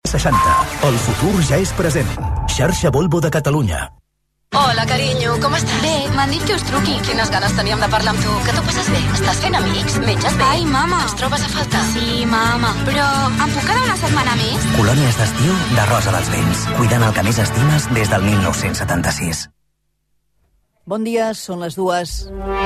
60. El futur ja és present. Xarxa Volvo de Catalunya. Hola, carinyo, com estàs? Bé, m'han dit que us truqui. Quines ganes teníem de parlar amb tu. Que t'ho passes bé? Estàs fent amics? Menges bé? Ai, mama. Ens trobes a faltar? Sí, mama. Però em puc quedar una setmana més? Colònies d'estiu de Rosa dels Vents. Cuidant el que més estimes des del 1976. Bon dia, són les 2.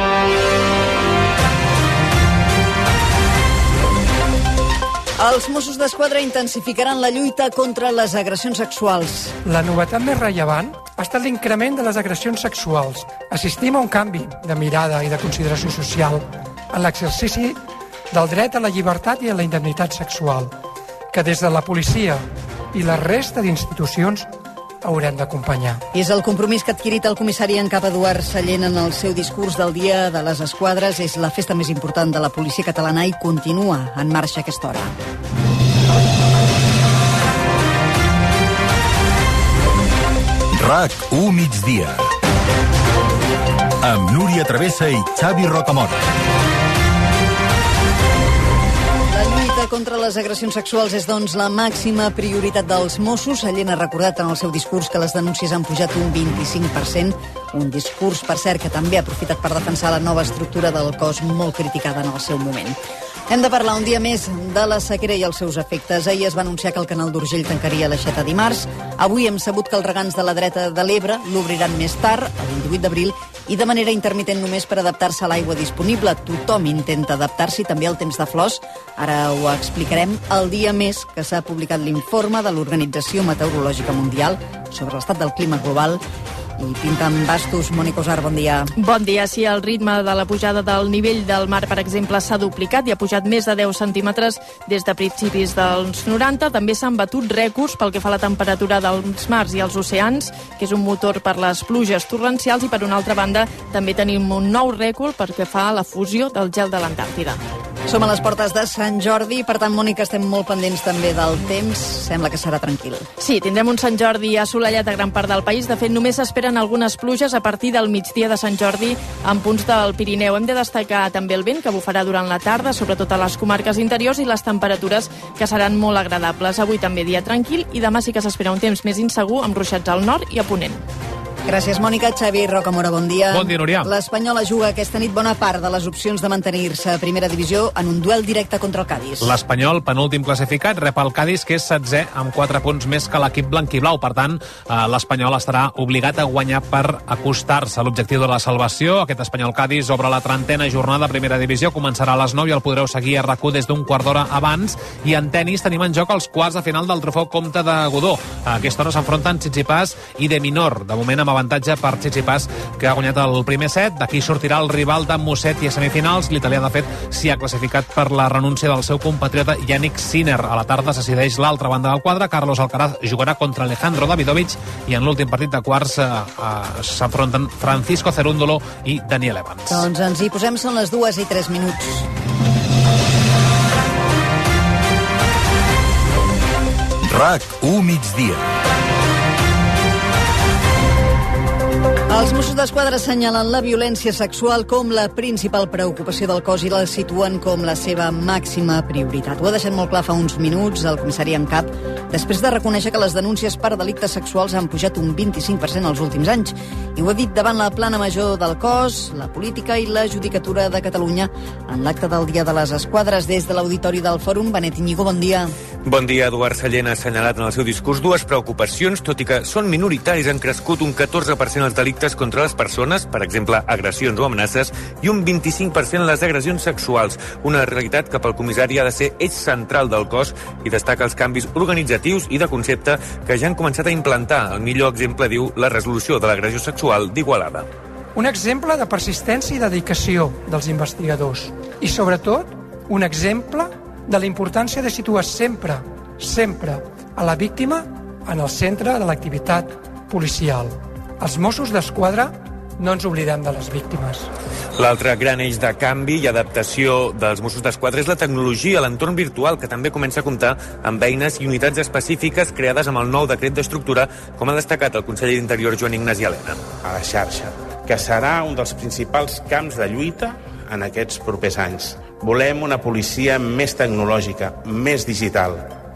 Els Mossos d'Esquadra intensificaran la lluita contra les agressions sexuals. La novetat més rellevant ha estat l'increment de les agressions sexuals. Assistim a un canvi de mirada i de consideració social en l'exercici del dret a la llibertat i a la indemnitat sexual, que des de la policia i la resta d'institucions haurem d'acompanyar. I és el compromís que ha adquirit el comissari en cap Eduard Sallent en el seu discurs del Dia de les Esquadres. És la festa més important de la policia catalana i continua en marxa a aquesta hora. RAC1 migdia. Amb Núria Travessa i Xavi Rocamora. Contra les agressions sexuals és, doncs, la màxima prioritat dels Mossos. Sallent ha recordat en el seu discurs que les denúncies han pujat un 25%, un discurs, per cert, que també ha aprofitat per defensar la nova estructura del cos, molt criticada en el seu moment. Hem de parlar un dia més de la sequera i els seus efectes. Ahir es va anunciar que el canal d'Urgell tancaria l'aixeta dimarts. Avui hem sabut que els regants de la dreta de l'Ebre l'obriran més tard, el 28 d'abril, i de manera intermitent només per adaptar-se a l'aigua disponible. Tothom intenta adaptar-s'hi també al temps de flors. Ara ho explicarem. El dia més que s'ha publicat l'informe de l'Organització Meteorològica Mundial sobre l'estat del clima global. I pinten bastos. Mònica Usar, bon dia. Bon dia. Sí, el ritme de la pujada del nivell del mar, per exemple, s'ha duplicat i ha pujat més de 10 centímetres des de principis dels 90. També s'han batut rècords pel que fa a la temperatura dels mars i els oceans, que és un motor per les pluges torrencials, i per una altra banda també tenim un nou rècord perquè fa la fusió del gel de l'Antàrtida. Som a les portes de Sant Jordi, per tant, Mònica, estem molt pendents també del temps. Sembla que serà tranquil. Sí, tindrem un Sant Jordi assolellat a gran part del país. De fet, només s'esperen algunes pluges a partir del migdia de Sant Jordi en punts del Pirineu. Hem de destacar també el vent que bufarà durant la tarda, sobretot a les comarques interiors, i les temperatures que seran molt agradables. Avui també dia tranquil i demà sí que s'espera un temps més insegur amb ruixats al nord i a ponent. Gràcies, Mònica. Xavi Rocamora, bon dia. Bon dia, Núria. L'Espanyola juga aquesta nit bona part de les opcions de mantenir-se a primera divisió en un duel directe contra el Cádiz. L'Espanyol, penúltim classificat, rep el Cádiz, que és 16è amb 4 punts més que l'equip blanquiblau. Per tant, l'Espanyol estarà obligat a guanyar per acostar-se a l'objectiu de la salvació. Aquest Espanyol-Cádiz obre la 30a jornada a primera divisió. Començarà a les 9 i el podreu seguir a RAC1 des d'un quart d'hora abans. I en tenis tenim en joc els quarts de final del trofeu Comte de Godó. A aquesta hora s'enfronten Tsitsipas i De Minaur. De moment, amb avantatge per Tsitsipas, que ha guanyat el primer set. D'aquí sortirà el rival de Musetti a semifinals. L'italià, de fet, s'hi ha classificat per la renúncia del seu compatriota Yannick Sinner. A la tarda se decideix l'altra banda del quadre. Carlos Alcaraz jugarà contra Alejandro Davidovich i en l'últim partit de quarts s'enfronten Francisco Cerúndolo i Daniel Evans. Doncs ens hi posem, són les 2:03. RAC1 migdia. Els Mossos d'Esquadra assenyalen la violència sexual com la principal preocupació del cos i la situen com la seva màxima prioritat. Ho ha deixat molt clar fa uns minuts el comissari en cap, després de reconèixer que les denúncies per delictes sexuals han pujat un 25% els últims anys. I ho ha dit davant la plana major del cos, la política i la judicatura de Catalunya en l'acte del Dia de les Esquadres. Des de l'auditori del Fòrum, Benet Iñigo, bon dia. Bon dia. Eduard Sallent ha assenyalat en el seu discurs dues preocupacions, tot i que són minoritaris. Han crescut un 14% els delictes contra les persones, per exemple, agressions o amenaces, i un 25% les agressions sexuals. Una realitat que pel comissari ha de ser eix central del cos i destaca els canvis organitzatius i de concepte que ja han començat a implantar. El millor exemple, diu, la resolució de l'agressió sexual d'Igualada. Un exemple de persistència i dedicació dels investigadors. I, sobretot, un exemple de la importància de situar sempre a la víctima en el centre de l'activitat policial. Els Mossos d'Esquadra no ens oblidem de les víctimes. L'altre gran eix de canvi i adaptació dels Mossos d'Esquadra és la tecnologia, l'entorn virtual, que també comença a comptar amb eines i unitats específiques creades amb el nou decret d'estructura, com ha destacat el conseller d'Interior Joan Ignasi Elena. A la xarxa, que serà un dels principals camps de lluita en aquests propers anys. Volem una policia més tecnològica, més digital,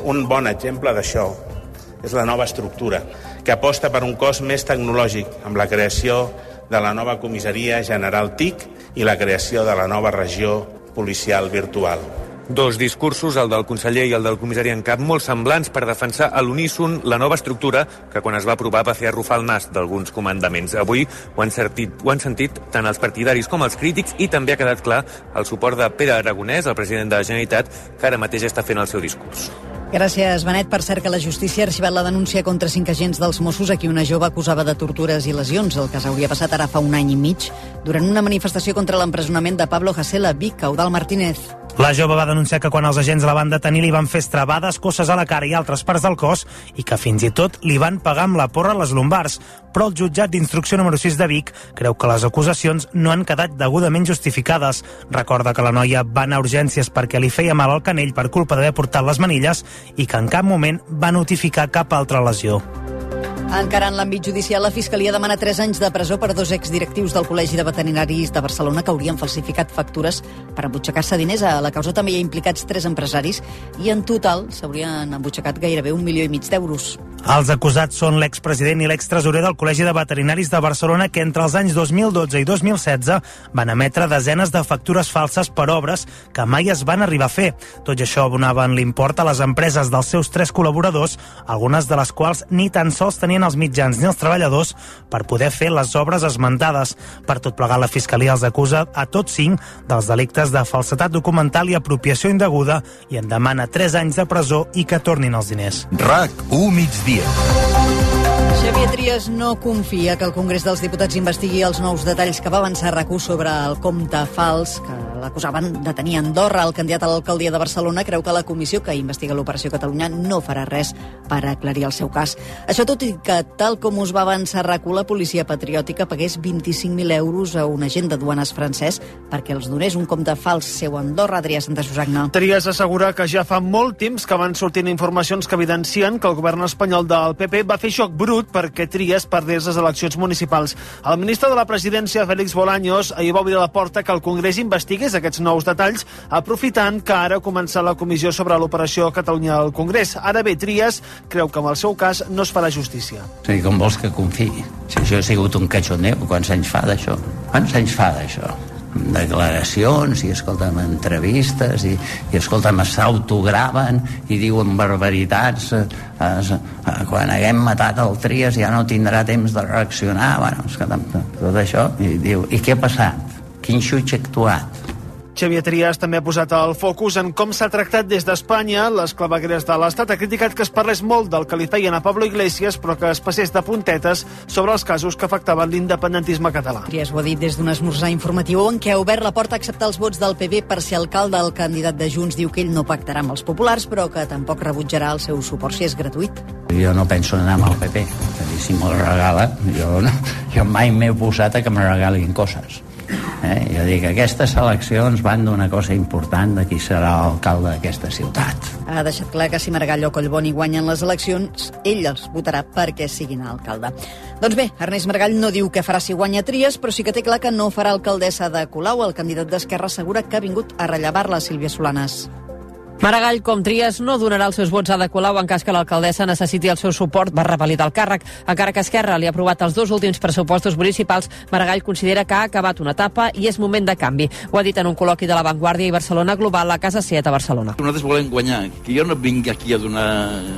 Un bon exemple d'això és la nova estructura, que aposta per un cos més tecnològic, amb la creació de la nova comissaria general TIC i la creació de la nova regió policial virtual. Dos discursos, el del conseller i el del comissari en cap, molt semblants per defensar a l'uníson la nova estructura que quan es va aprovar va fer arrufar el nas d'alguns comandaments. Avui ho han sentit tant els partidaris com els crítics i també ha quedat clar el suport de Pere Aragonès, el president de la Generalitat, que ara mateix està fent el seu discurs. Gràcies, Benet. Per cert que la justícia ha arxivat la denúncia contra 5 agents dels Mossos a qui una jove acusava de tortures i lesions. El cas hauria passat ara fa un any i mig durant una manifestació contra l'empresonament de Pablo Hasél a Vic. Eudald Martínez. La jove va denunciar que quan els agents la van detenir li van fer estrabades, cosses a la cara i altres parts del cos i que fins i tot li van pagar amb la porra a les lumbars. Però el jutjat d'instrucció número 6 de Vic creu que les acusacions no han quedat degudament justificades. Recorda que la noia va anar a urgències perquè li feia mal al canell per culpa d'haver portat les manilles i que en cap moment va notificar cap altra lesió. Encara en l'àmbit judicial, la Fiscalia demana 3 anys de presó per 2 exdirectius del Col·legi de Veterinaris de Barcelona que haurien falsificat factures per embutxacar-se diners. A la causa també hi ha implicats 3 empresaris i en total s'haurien embutxacat gairebé 1,5 milió d'euros. Els acusats són l'expresident i l'extresorer del Col·legi de Veterinaris de Barcelona que entre els anys 2012 i 2016 van emetre desenes de factures falses per obres que mai es van arribar a fer. Tot i això abonaven l'import a les empreses dels seus 3 col·laboradors, algunes de les quals ni tan sols tenien els mitjans ni els treballadors per poder fer les obres esmentades. Per tot plegat, la Fiscalia els acusa a tots 5 dels delictes de falsedat documental i apropiació indeguda i en demana 3 anys de presó i que tornin els diners. RAC1 migdia. Xavier Trias no confia que el Congrés dels Diputats investigui els nous detalls que va avançar RAC1 sobre el compte fals que l'acusaven de tenir a Andorra. El candidat a l'alcaldia de Barcelona creu que la comissió que investiga l'Operació Catalunya no farà res per aclarir el seu cas. Això tot i que, tal com us va avançar RAC1, la policia patriòtica pagués 25.000 euros a un agent de duanes francès perquè els donés un compte fals seu a Andorra. Adrià Santasusagna. Trias assegura que ja fa molt temps que van sortint informacions que evidencien que el govern espanyol del PP va fer xoc brut perquè Trias perdés les eleccions municipals. El ministre de la Presidència, Félix Bolaños, ahir va obrir la porta que el Congrés investigués aquests nous detalls, aprofitant que ara ha començat la comissió sobre l'Operació Catalunya al Congrés. Ara bé, Trias creu que amb el seu cas no es farà justícia. Sí, com vols que confiï? Si això ha sigut un cachondeo, quants anys fa d'això? Quants anys fa d'això? Declaracions i, escolta'm, entrevistes i escolta'm, s'autograven i diuen barbaritats. Quan haguem matat el Trias ja no tindrà temps de reaccionar. Bueno, escolta'm, tot això. I diu, i què ha passat? Quin xutx ha actuat? Xavier Trias també ha posat el focus en com s'ha tractat des d'Espanya les clavegueres de l'Estat. Ha criticat que es parlés molt del que li feien a Pablo Iglesias, però que es passés de puntetes sobre els casos que afectaven l'independentisme català. Trias ho ha dit des d'un esmorzar informatiu en què ha obert la porta a acceptar els vots del PP per ser alcalde. El candidat de Junts diu que ell no pactarà amb els populars, però que tampoc rebutjarà el seu suport si és gratuït. Jo no penso anar amb el PP. És a dir, si me'l regala, jo mai m'he posat a que me regalin coses. Jo dic que aquestes eleccions van d'una cosa important de qui serà l'alcalde d'aquesta ciutat. Ha deixat clar que si Maragall o Collboni guanyen les eleccions, ell els votarà perquè siguin alcalde. Doncs bé, Ernest Maragall no diu què farà si guanya Trias, però sí que té clar que no farà alcaldessa de Colau. El candidat d'Esquerra assegura que ha vingut a rellevar-la, Sílvia Solanes. Maragall, com Trias, no donarà els seus vots a Ada Colau en cas que l'alcaldessa necessiti el seu suport per revalidar el càrrec. Encara que Esquerra li ha aprovat els 2 últims pressupostos municipals, Maragall considera que ha acabat una etapa i és moment de canvi. Ho ha dit en un col·loqui de La Vanguardia i Barcelona Global a Casa Seat a Barcelona. Nosaltres volem guanyar, que jo no vinc aquí a donar...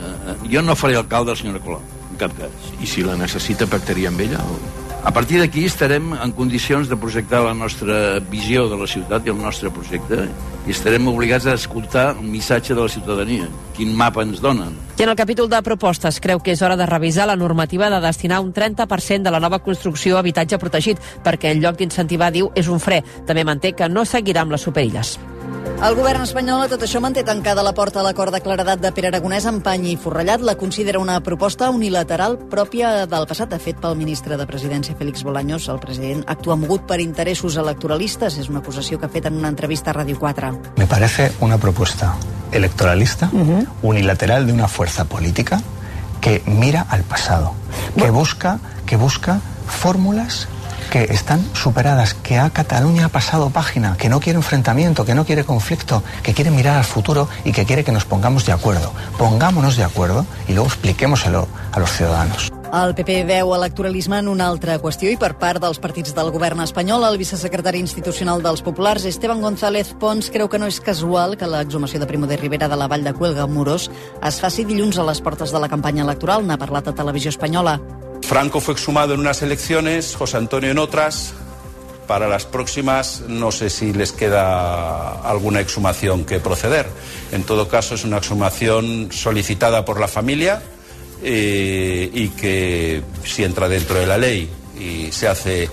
Jo no faré alcalde a la senyora Colau, en cap cas. I si la necessita, pactaria amb ella? A partir d'aquí estarem en condicions de projectar la nostra visió de la ciutat i el nostre projecte i estarem obligats a escoltar el missatge de la ciutadania. Quin mapa ens donen? I en el capítol de propostes creu que és hora de revisar la normativa de destinar un 30% de la nova construcció a habitatge protegit, perquè en lloc d'incentivar, diu, és un fre. També manté que no seguirà amb les superilles. El govern espanyol a tot això manté tancada la porta a l'acord de claredat de Pere Aragonès amb pany i forrellat. La considera una proposta unilateral pròpia del passat. De fet, pel ministre de Presidència, Félix Bolaños, el president actua mogut per interessos electoralistes. És una acusació que ha fet en una entrevista a Ràdio 4. Me parece una propuesta electoralista, unilateral de una fuerza política que mira al pasado, que busca fórmulas que están superadas, que a Cataluña ha pasado página, que no quiere enfrentamiento, que no quiere conflicto, que quiere mirar al futuro y que quiere que nos pongamos de acuerdo. Pongámonos de acuerdo y luego expliquémoselo a los ciudadanos. El PP veu electoralisme en una altra qüestió i per part dels partits del govern espanyol, el vicesecretari institucional dels Populars, Esteban González Pons, creu que no és casual que l'exhumació de Primo de Rivera de la Vall de Cuelga, Morós, es faci dilluns a les portes de la campanya electoral. N'ha parlat a Televisió Espanyola. Franco fue exhumado en unas elecciones, José Antonio en otras. Para las próximas no sé si les queda alguna exhumación que proceder. En todo caso, es una exhumación solicitada por la familia y que si entra dentro de la ley y se hace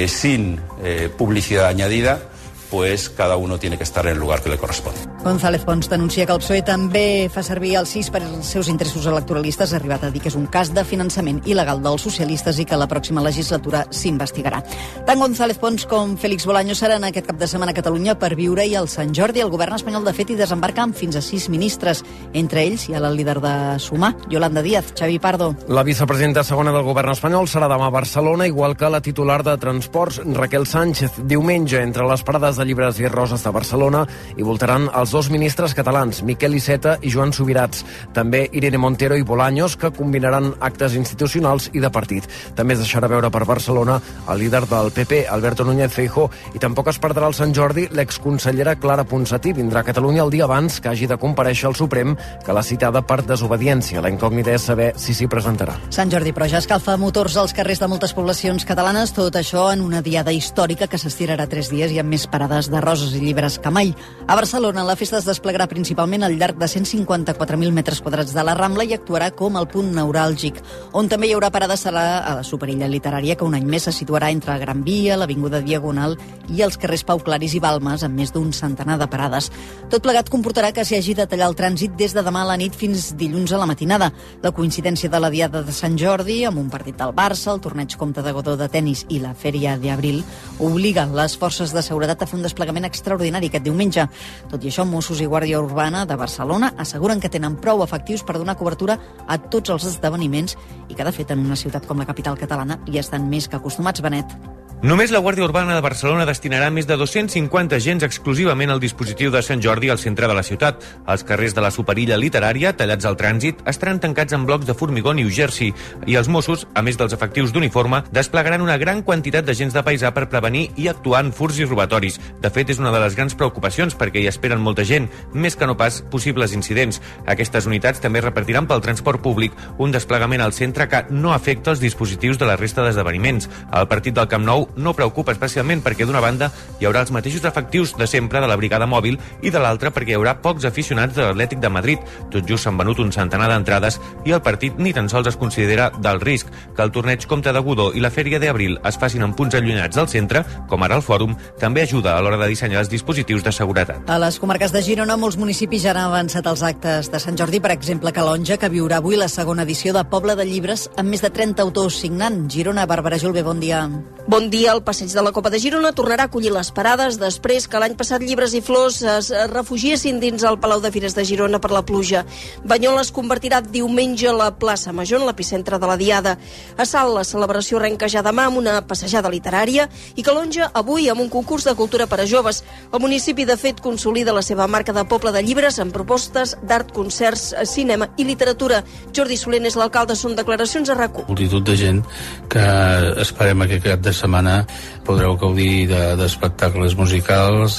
sin publicidad añadida, pues cada uno tiene que estar en el lugar que le corresponde. González Pons denuncia que el PSOE també fa servir el CIS per als seus interessos electoralistes. Ha arribat a dir que és un cas de finançament il·legal dels socialistes i que la pròxima legislatura s'investigarà. Tant González Pons com Félix Bolaños seran aquest cap de setmana a Catalunya per viure-hi el Sant Jordi. El govern espanyol, de fet, hi desembarca amb fins a 6 ministres. Entre ells hi ha la líder de Sumar, Yolanda Díaz. Xavi Pardo. La vicepresidenta segona del govern espanyol serà demà a Barcelona, igual que la titular de Transports, Raquel Sánchez. Diumenge, entre les parades de Llibres i Roses de Barcelona, hi voltaran els dos ministres catalans, Miquel Iceta i Joan Subirats. També Irene Montero i Bolaños, que combinaran actes institucionals i de partit. També es deixarà veure per Barcelona el líder del PP, Alberto Núñez Feijóo, i tampoc es perdrà el Sant Jordi l'exconsellera Clara Ponsatí. Vindrà a Catalunya el dia abans que hagi de comparèixer al Suprem, que l'ha citada per desobediència. La incògnita és saber si s'hi presentarà. Sant Jordi, però ja escalfa motors als carrers de moltes poblacions catalanes, tot això en una diada històrica que s'estirarà 3 dies i amb més parades de roses i llibres que mai. A Barcelona, la festa es desplegarà principalment al llarg de 154.000 metres quadrats de la Rambla i actuarà com el punt neuràlgic. On també hi haurà parada serà a la Superilla Literària, que un any més se situarà entre Gran Via, l'Avinguda Diagonal i els carrers Pau Claris i Balmes, amb més d'un centenar de parades. Tot plegat comportarà que s'hi hagi de tallar el trànsit des de demà a la nit fins dilluns a la matinada. La coincidència de la Diada de Sant Jordi amb un partit del Barça, el torneig Comte de Godó de tennis i la Fèria d'Abril obliga les forces de seguretat a fer un desplegament extraordinari aquest diumenge. Tot i això, Mossos i Guàrdia Urbana de Barcelona asseguren que tenen prou efectius per donar cobertura a tots els esdeveniments i que, de fet, en una ciutat com la capital catalana hi estan més que acostumats. Benet. Només la Guàrdia Urbana de Barcelona destinarà més de 250 agents exclusivament al dispositiu de Sant Jordi al centre de la ciutat. Els carrers de la Superilla Literària, tallats al trànsit, estaran tancats amb blocs de formigó New Jersey i els Mossos, a més dels efectius d'uniforme, desplegaran una gran quantitat d'agents de paisà per prevenir i actuar en furts i robatoris. De fet, és una de les grans preocupacions perquè hi esperen molta gent, més que no pas possibles incidents. Aquestes unitats també repartiran pel transport públic un desplegament al centre que no afecta els dispositius de la resta d'esdeveniments. El partit del Camp Nou no preocupa especialment perquè d'una banda hi haurà els mateixos efectius de sempre de la brigada mòbil i de l'altra perquè hi haurà pocs aficionats de l'Atlètic de Madrid. Tot just s'han venut un centenar d'entrades i el partit ni tan sols es considera del risc. Que el torneig Comte de Godó i la Fèria d'Abril es facin en punts allunyats del centre, com ara el Fòrum, també ajuda a l'hora de dissenyar els dispositius de seguretat. A les comarques de Girona, molts municipis ja han avançat els actes de Sant Jordi, per exemple, Calonja, que viurà avui la segona edició de Poble de Llibres amb més de 30 autors signant. Girona, Bàrbara Julve, bon dia. Bon dia. El passeig de la Copa de Girona tornarà a acollir les parades després que l'any passat Llibres i Flors es refugiessin dins el Palau de Fires de Girona per la pluja. Banyoles es convertirà diumenge la plaça Major en l'epicentre de la Diada. A Salt, la celebració arrenca ja demà amb una passejada literària i Calonja avui amb un concurs de cultura per a joves. El municipi, de fet, consolida la seva marca de Poble de Llibres amb propostes d'art, concerts, cinema i literatura. Jordi Soler és l'alcalde, són declaracions a RAC1. Multitud de gent que esperem aquest cap de setmana podreu gaudir d'espectacles musicals,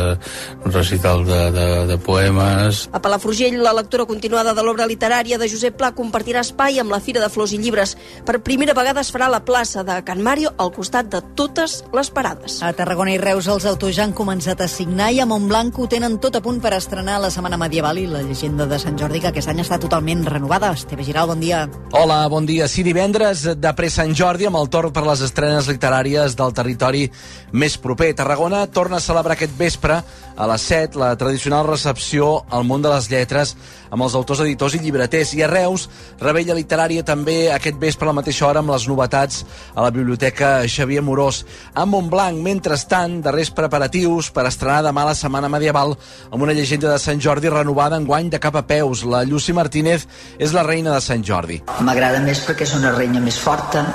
recital de poemes. A Palafrugell, la lectura continuada de l'obra literària de Josep Pla compartirà espai amb la Fira de Flors i Llibres. Per primera vegada es farà a la plaça de Can Mario al costat de totes les parades. A Tarragona i Reus els autors ja han començat a signar i a Montblanc ho tenen tot a punt per estrenar la Setmana Medieval i la llegenda de Sant Jordi, que aquest any està totalment renovada. Esteve Giral, bon dia. Hola, bon dia. Sí, divendres de pre-Sant Jordi amb el torn per les estrenes literàries del territori més proper. Tarragona torna a celebrar aquest vespre a les 7 la tradicional recepció al món de les lletres amb els autors, editors i llibreters. I a Reus, revetlla literària també aquest vespre a la mateixa hora amb les novetats a la Biblioteca Xavier Morós. A Montblanc, mentrestant, darrers preparatius per estrenar demà la Setmana Medieval amb una llegenda de Sant Jordi renovada enguany de cap a peus. La Llucy Martínez és la reina de Sant Jordi. M'agrada més perquè és una reina més forta,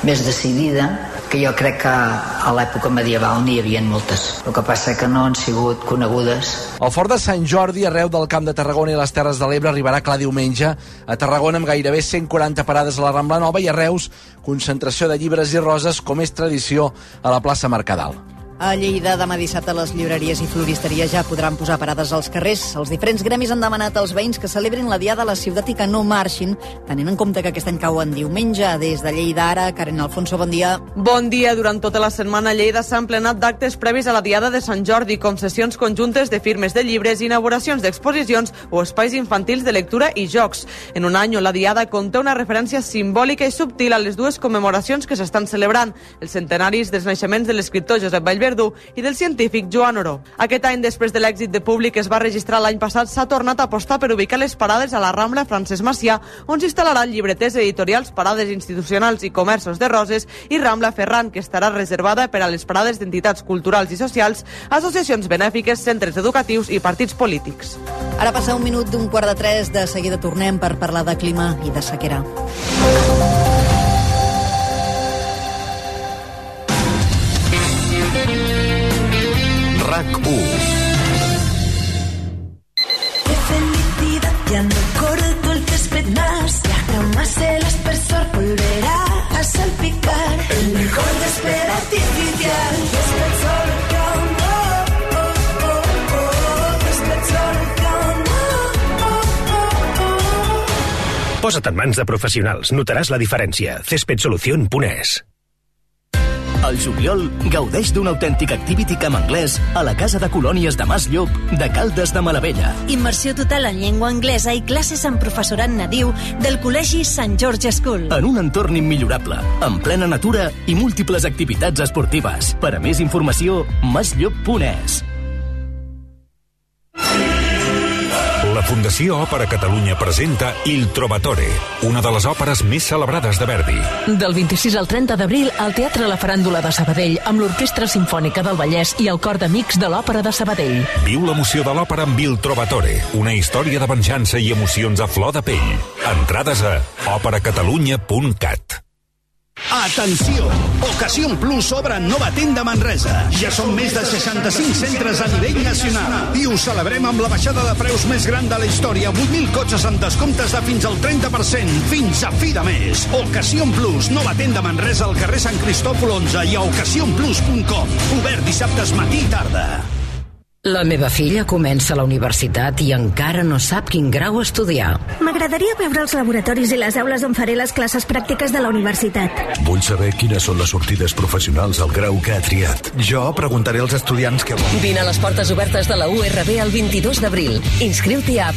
més decidida, que jo crec que a l'època medieval n'hi havia moltes. El que passa que no han sigut conegudes. El Fort de Sant Jordi, arreu del Camp de Tarragona i les Terres de l'Ebre, arribarà clar diumenge a Tarragona amb gairebé 140 parades a la Rambla Nova i a Reus, concentració de llibres i roses, com és tradició a la plaça Mercadal. A Lleida, demà dissabte, les llibreries i floristeries ja podran posar parades als carrers. Els diferents gremis han demanat als veïns que celebrin la Diada a la ciutat i que no marxin, tenint en compte que aquest any cau en diumenge. Des de Lleida, ara, Karen Alfonso, bon dia. Bon dia. Durant tota la setmana a Lleida s'han plenat d'actes previs a la Diada de Sant Jordi, com sessions conjuntes de firmes de llibres, inauguracions d'exposicions o espais infantils de lectura i jocs. En un any on la Diada conté una referència simbòlica i subtil a les dues commemoracions que s'estan celebrant, els centenaris dels naixements de l'escriptor Josep Vallverdú i del científic Joan Oró. Aquest any, després de l'èxit de públic que es va registrar l'any passat, s'ha tornat a apostar per ubicar les parades a la Rambla Francesc Macià, on s'instal·laran llibreters, editorials, parades institucionals i comerços de roses, i Rambla Ferran, que estarà reservada per a les parades d'entitats culturals i socials, associacions benèfiques, centres educatius i partits polítics. Ara passa 1 minut d'un 2:45, de seguida tornem per parlar de clima i de sequera. RAC1. ¡Qué felicidad! Ya no corto el césped más. Ya jamás el aspersor volverá a salpicar. El mejor césped artificial. Césped Solución. Césped Solución. Posa't en mans de professionals. Notaràs la diferència. CéspedSolución.es. Al juliol, gaudeix d'un autèntic activity camp anglès a la Casa de Colònies de Mas Llop de Caldes de Malavella. Immersió total en llengua anglesa i classes amb professorat nadiu del Col·legi Sant George School. En un entorn immillorable, en plena natura i múltiples activitats esportives. Per a més informació, masllop.es. La Fundació Òpera Catalunya presenta Il Trovatore, una de les òperes més celebrades de Verdi. Del 26 al 30 d'abril, al Teatre La Faràndula de Sabadell, amb l'Orquestra Simfònica del Vallès i el Cor d'Amics de l'Òpera de Sabadell. Viu l'emoció de l'òpera amb Il Trovatore, una història de venjança i emocions a flor de pell. Entrades a operacatalunya.cat. Atenció! Ocasión Plus obre nova tenda a Manresa. Ja són més de 65 centres a nivell nacional. I ho celebrem amb la baixada de preus més gran de la història. 8.000 cotxes amb descomptes de fins al 30%. Fins a fi de mes. Ocasión Plus, nova tenda a Manresa al carrer Sant Cristòfol 11 i a ocasionplus.com. Obert dissabtes matí i tarda. La meva filla comença a la universitat i encara no sap quin grau estudiar. M'agradaria veure els laboratoris i les aules on faré les classes pràctiques de la universitat. Vull saber quines són les sortides professionals al grau que ha triat. Jo preguntaré als estudiants què volen. Vine a les portes obertes de la URB el 22 d'abril. Inscriu-t'hi a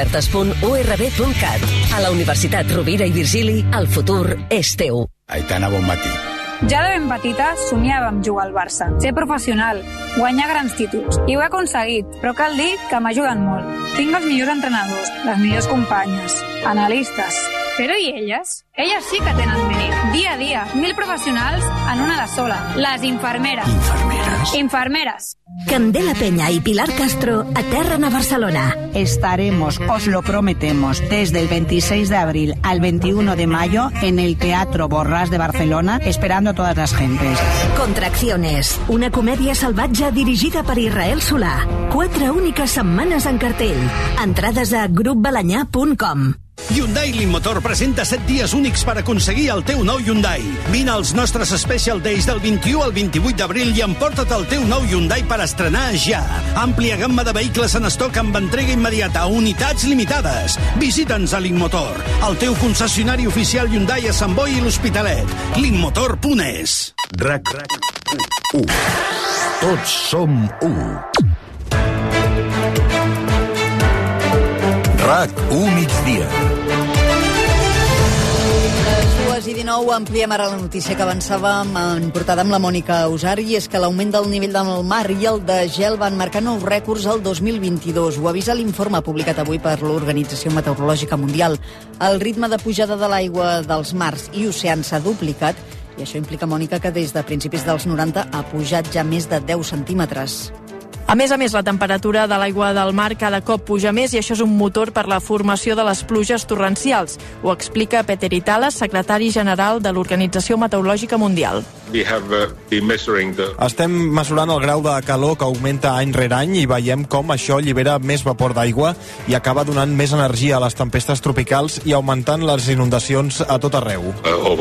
portesobertes.urb.cat. A la Universitat Rovira i Virgili, el futur és teu. Aitana, bon matí. Ja de ben petita somiava amb jugar al Barça, ser professional, guanyar grans títols. I ho he aconseguit, però cal dir que m'ajuden molt. Tinc els millors entrenadors, les millors companyes, analistes. Però i elles? Elles sí que tenen mèrit. Dia a dia, 1.000 professionals en una de sola. Les infermeres. ¿Infermeras? Infermeres. Candela Peña y Pilar Castro aterran a Barcelona. Estaremos, os lo prometemos, desde el 26 de abril al 21 de mayo en el Teatro Borràs de Barcelona, esperando a todas las gentes. Contracciones, una comèdia salvatge dirigida per Israel Solà. 4 úniques setmanes en cartell. Entrades a grupbalanyà.com. Hyundai Limmotor presenta 7 dies únics per aconseguir el teu nou Hyundai. Vine als nostres Special Days del 21 al 28 d'abril i emporta't el teu nou Hyundai per estrenar ja. Àmplia gamma de vehicles en estoc amb entrega immediata, unitats limitades. Visita'ns a Limmotor, el teu concessionari oficial Hyundai a Sant Boi i l'Hospitalet. Limmotor.es. RAC1. Tots som 1. RAC1 migdia. 2:19, ampliem ara la notícia que avançàvem en portada amb la Mònica Usar, i és que l'augment del nivell del mar i el de gel van marcar nous rècords el 2022. Ho avisa l'informe publicat avui per l'Organització Meteorològica Mundial. El ritme de pujada de l'aigua dels mars i oceans s'ha duplicat, i això implica, Mònica, que des de principis dels 90 ha pujat ja més de 10 centímetres. A més, la temperatura de l'aigua del mar cada cop puja més i això és un motor per la formació de les pluges torrencials. Ho explica Peter Italas, secretari general de l'Organització Meteorològica Mundial. Estem mesurant el grau de calor que augmenta any rere any i veiem com això allibera més vapor d'aigua i acaba donant més energia a les tempestes tropicals i augmentant les inundacions a tot arreu.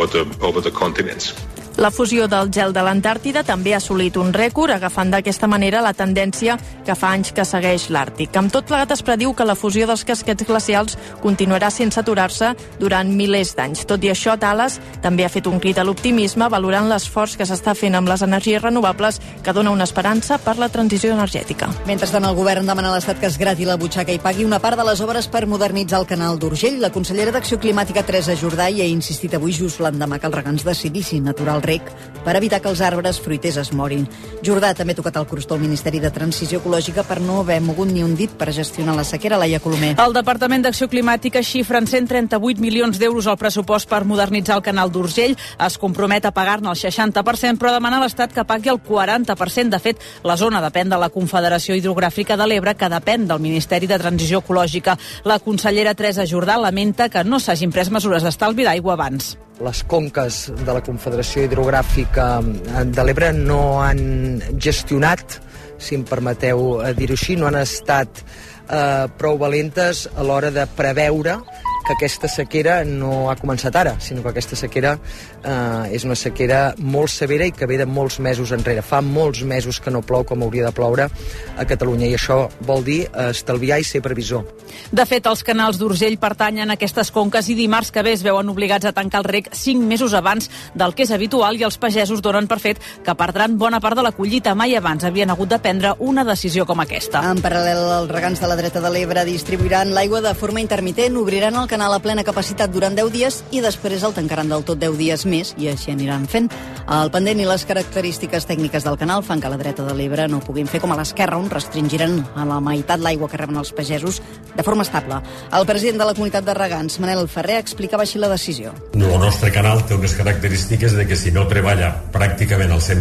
La fusió del gel de l'Antàrtida també ha assolit un rècord, agafant d'aquesta manera la tendència que fa anys que segueix l'Àrtic. Amb tot plegat es prediu que la fusió dels casquets glacials continuarà sense aturar-se durant milers d'anys. Tot i això, Tales també ha fet un crit a l'optimisme, valorant l'esforç que s'està fent amb les energies renovables, que dona una esperança per la transició energètica. Mentrestant, el govern demana a l'Estat que es grati la butxaca i pagui una part de les obres per modernitzar el canal d'Urgell. La consellera d'Acció Climàtica, Teresa Jordà, hi ha insistit avui just l'endemà que els regants decidissin aturar el rec per evitar que els arbres fruiters es morin. Jordà també ha tocat el crostó al Ministeri de Transició Ecològica per no haver mogut ni un dit per gestionar la sequera. Laia Colomer. El Departament d'Acció Climàtica xifra en 138 milions d'euros el pressupost per modernitzar el canal d'Urgell. Es compromet a pagar-ne el 60%, però demana a l'Estat que pagui el 40%. De fet, la zona depèn de la Confederació Hidrogràfica de l'Ebre, que depèn del Ministeri de Transició Ecològica. La consellera Teresa Jordà lamenta que no s'hagin pres mesures d'estalvi d'aigua abans. Les conques de la Confederació Hidrogràfica de l'Ebre no han gestionat, si em permeteu dir-ho així, no han estat prou valentes a l'hora de preveure que aquesta sequera no ha començat ara, sinó que aquesta sequera és una sequera molt severa i que ve de molts mesos enrere. Fa molts mesos que no plou com hauria de ploure a Catalunya i això vol dir estalviar i ser previsor. De fet, els canals d'Urgell pertanyen a aquestes conques i dimarts que ve es veuen obligats a tancar el rec 5 mesos abans del que és habitual i els pagesos donen per fet que perdran bona part de la collita. Mai abans havien hagut de prendre una decisió com aquesta. En paral·lel, els regants de la dreta de l'Ebre distribuiran l'aigua de forma intermitent, obriran el canal a plena capacitat durant 10 dies i després el tancaran del tot 10 dies més i així aniran fent. El pendent i les característiques tècniques del canal fan que la dreta de l'Ebre no puguin fer com a l'esquerra, on restringiran a la meitat l'aigua que reben els pagesos de forma estable. El president de la comunitat de regants, Manel Ferrer, explicava així la decisió. El nostre canal té unes característiques de que si no treballa pràcticament al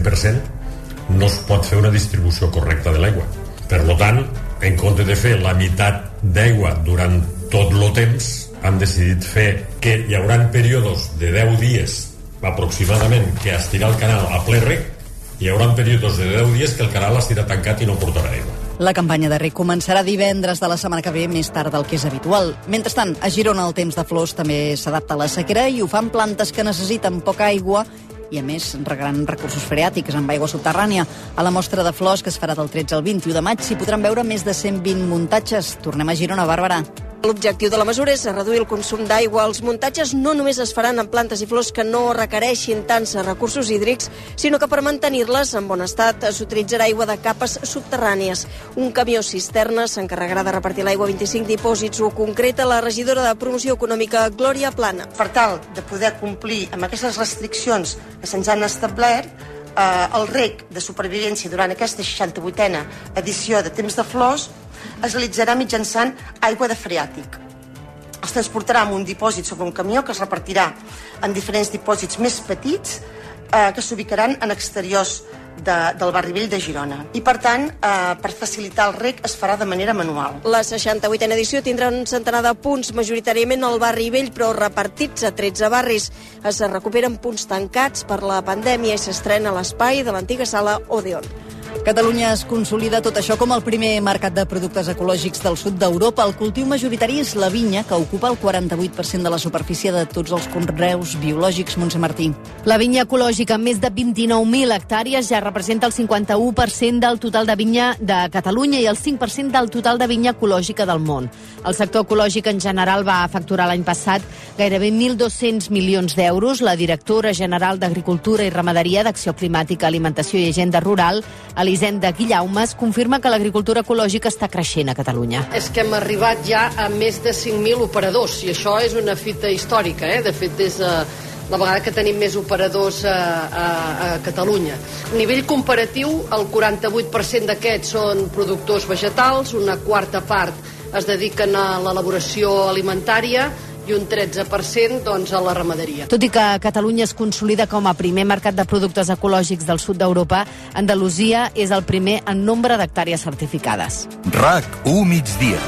100% no es pot fer una distribució correcta de l'aigua. Per tant, en compte de fer la meitat d'aigua durant tot el temps, han decidit fer que hi haurà períodes de 10 dies aproximadament que estirà el canal a ple rec i hi haurà períodes de 10 dies que el canal estirà tancat i no portarà aigua. La campanya de rec començarà divendres de la setmana que ve, més tard del que és habitual. Mentrestant, a Girona el temps de flors també s'adapta a la sequera i ho fan plantes que necessiten poca aigua i, a més, regaran recursos freàtics amb aigua subterrània. A la mostra de flors, que es farà del 13 al 21 de maig, s'hi podran veure més de 120 muntatges. Tornem a Girona, Bàrbara. L'objectiu de la mesura és reduir el consum d'aigua. Els muntatges no només es faran en plantes i flors que no requereixin tants recursos hídrics, sinó que per mantenir-les en bon estat s'utilitzarà aigua de capes subterrànies. Un camió cisterna s'encarregarà de repartir l'aigua a 25 dipòsits. Ho concreta la regidora de Promoció Econòmica, Glòria Plana. Per tal de poder complir amb aquestes restriccions que se'ns han establert, el rec de supervivència durant aquesta 68a edició de Temps de Flors es realitzarà mitjançant aigua de freàtic. Es transportarà en un dipòsit sobre un camió que es repartirà en diferents dipòsits més petits que s'ubicaran en exteriors del barri vell de Girona. I, per tant, per facilitar el rec es farà de manera manual. La 68a edició tindrà un centenar de punts, majoritàriament al barri vell, però repartits a 13 barris. Es recuperen punts tancats per la pandèmia i s'estrena l'espai de l'antiga sala Odeon. Catalunya es consolida tot això com el primer mercat de productes ecològics del sud d'Europa. El cultiu majoritari és la vinya, que ocupa el 48% de la superfície de tots els conreus biològics. Montse Martí. La vinya ecològica, amb més de 29.000 hectàrees, ja representa el 51% del total de vinya de Catalunya i el 5% del total de vinya ecològica del món. El sector ecològic en general va facturar l'any passat gairebé 1.200 milions d'euros. La directora general d'Agricultura i Ramaderia, d'Acció Climàtica, Alimentació i Agenda Rural, Elisenda Guillaumes, confirma que l'agricultura ecològica està creixent a Catalunya. És que hem arribat ja a més de 5.000 operadors i això és una fita històrica. De fet, des de la vegada que tenim més operadors a Catalunya. A nivell comparatiu, el 48% d'aquests són productors vegetals, una quarta part es dediquen a l'elaboració alimentària i un 13% doncs, a la ramaderia. Tot i que Catalunya es consolida com a primer mercat de productes ecològics del sud d'Europa, Andalusia és el primer en nombre d'hectàrees certificades. RAC1 migdia.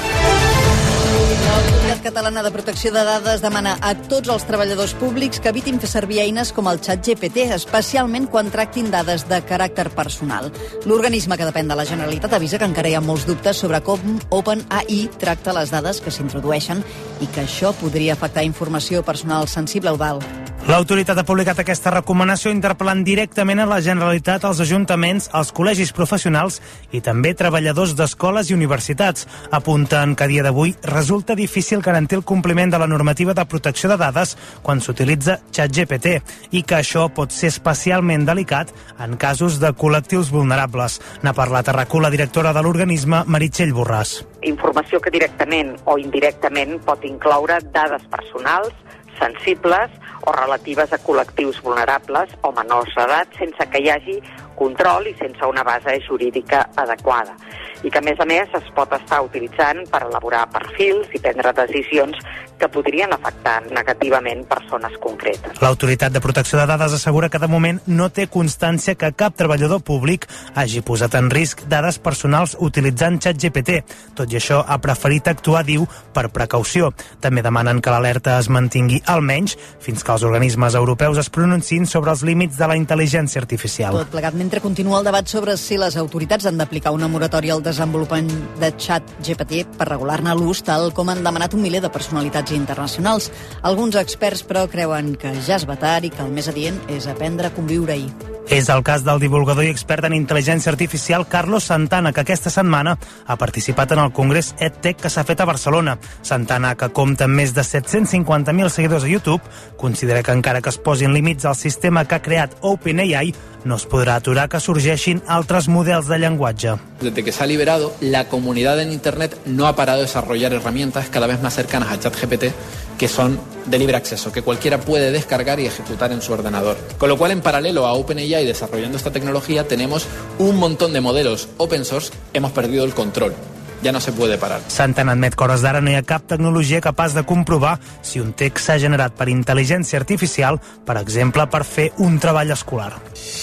L'Autoritat Catalana de Protecció de Dades demana a tots els treballadors públics que evitin fer servir eines com el ChatGPT, especialment quan tractin dades de caràcter personal. L'organisme, que depèn de la Generalitat, avisa que encara hi ha molts dubtes sobre com OpenAI tracta les dades que s'introdueixen i que això podria afectar informació personal sensible. Eudald. L'autoritat ha publicat aquesta recomanació interpel·lant directament a la Generalitat, als ajuntaments, als col·legis professionals i també treballadors d'escoles i universitats. Apunten que a dia d'avui resulta difícil garantir el compliment de la normativa de protecció de dades quan s'utilitza ChatGPT i que això pot ser especialment delicat en casos de col·lectius vulnerables. N'ha parlat a RAC1 la directora de l'organisme, Meritxell Borràs. Informació que directament o indirectament pot incloure dades personals, sensibles o relatives a col·lectius vulnerables o menors d'edat sense que hi hagi control i sense una base jurídica adequada. I que, a més, es pot estar utilitzant per elaborar perfils i prendre decisions que podrien afectar negativament persones concretes. L'Autoritat de Protecció de Dades assegura que de moment no té constància que cap treballador públic hagi posat en risc dades personals utilitzant ChatGPT. Tot i això, ha preferit actuar, diu, per precaució. També demanen que l'alerta es mantingui almenys fins que els organismes europeus es pronunciïn sobre els límits de la intel·ligència artificial. Tot plegat mentre continua el debat sobre si les autoritats han d'aplicar una moratòria al desenvolupament de ChatGPT per regular-ne l'ús, tal com han demanat un miler de personalitats internacionals. Alguns experts, però, creuen que ja és tard i que el més adient és aprendre a conviure-hi. És el cas del divulgador i expert en intel·ligència artificial Carlos Santana, que aquesta setmana ha participat en el Congrés EdTech que s'ha fet a Barcelona. Santana, que compta amb més de 750.000 seguidors a YouTube, considera que encara que es posin límits al sistema que ha creat OpenAI, no es podrá aturar que surgeixin altres models de llenguatge. Desde que se ha liberado, la comunidad en Internet no ha parado de desarrollar herramientas cada vez más cercanas a ChatGPT, que son de libre acceso, que cualquiera puede descargar y ejecutar en su ordenador. Con lo cual, en paralelo a OpenAI desarrollando esta tecnología, tenemos un montón de modelos open source. Hemos perdido el control. Ja no se puede parar. Santana admet que hores d'ara no hi ha cap tecnologia capaç de comprovar si un text s'ha generat per intel·ligència artificial, per exemple, per fer un treball escolar.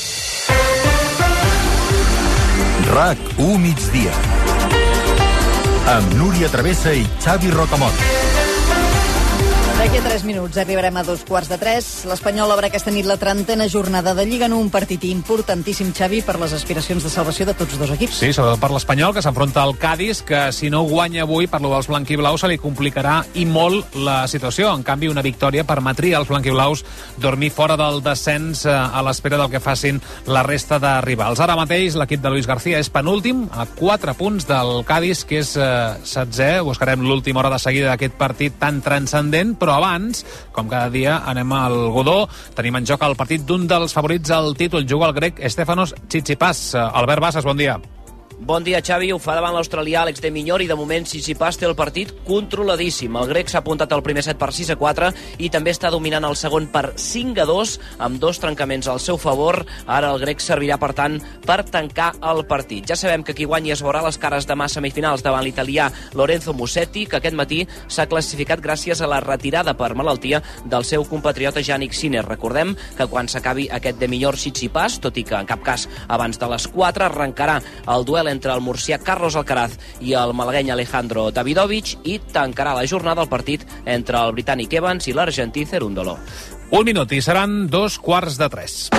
RAC1 migdia. Amb Núria Travessa i Xavi Rocamort. D'aquí a 3 minuts arribarem a 2:15. L'Espanyol obre aquesta nit la 30a jornada de Lliga en un partit importantíssim, Xavi, per les aspiracions de salvació de tots dos equips. Sí, sobretot per l'Espanyol, que s'enfronta al Cádiz, que si no guanya avui, per lo dels blanquiblaus, se li complicarà i molt la situació. En canvi, una victòria permetria als blanquiblaus dormir fora del descens a l'espera del que facin la resta de rivals. Ara mateix l'equip de Luis García és penúltim, a 4 punts del Cádiz, que és 16è. Buscarem l'última hora de seguida d'aquest partit tan transcendent, però abans, com cada dia, anem al Godó. Tenim en joc el partit d'un dels favorits al títol. Juga el grec Stefanos Tsitsipas. Albert Bassas, bon dia. Bon dia, Xavi. Ho fa davant l'australià Alex de Minaur i de moment Tsitsipas té el partit controladíssim. El grec s'ha apuntat al primer set per 6-4 i també està dominant el segon per 5-2 amb 2 trencaments al seu favor. Ara el grec servirà, per tant, per tancar el partit. Ja sabem que qui guanyi es veurà les cares demà semifinals davant l'italià Lorenzo Musetti, que aquest matí s'ha classificat gràcies a la retirada per malaltia del seu compatriota Jannik Sinner. Recordem que quan s'acabi aquest de Minaur Tsitsipas, tot i que en cap cas abans de les 4, arrencarà el duel entre el murcià Carlos Alcaraz i el malagueny Alejandro Davidovich i tancarà la jornada el partit entre el britànic Evans i l'argentí Cerúndolo. 1 minut i seran 2:15.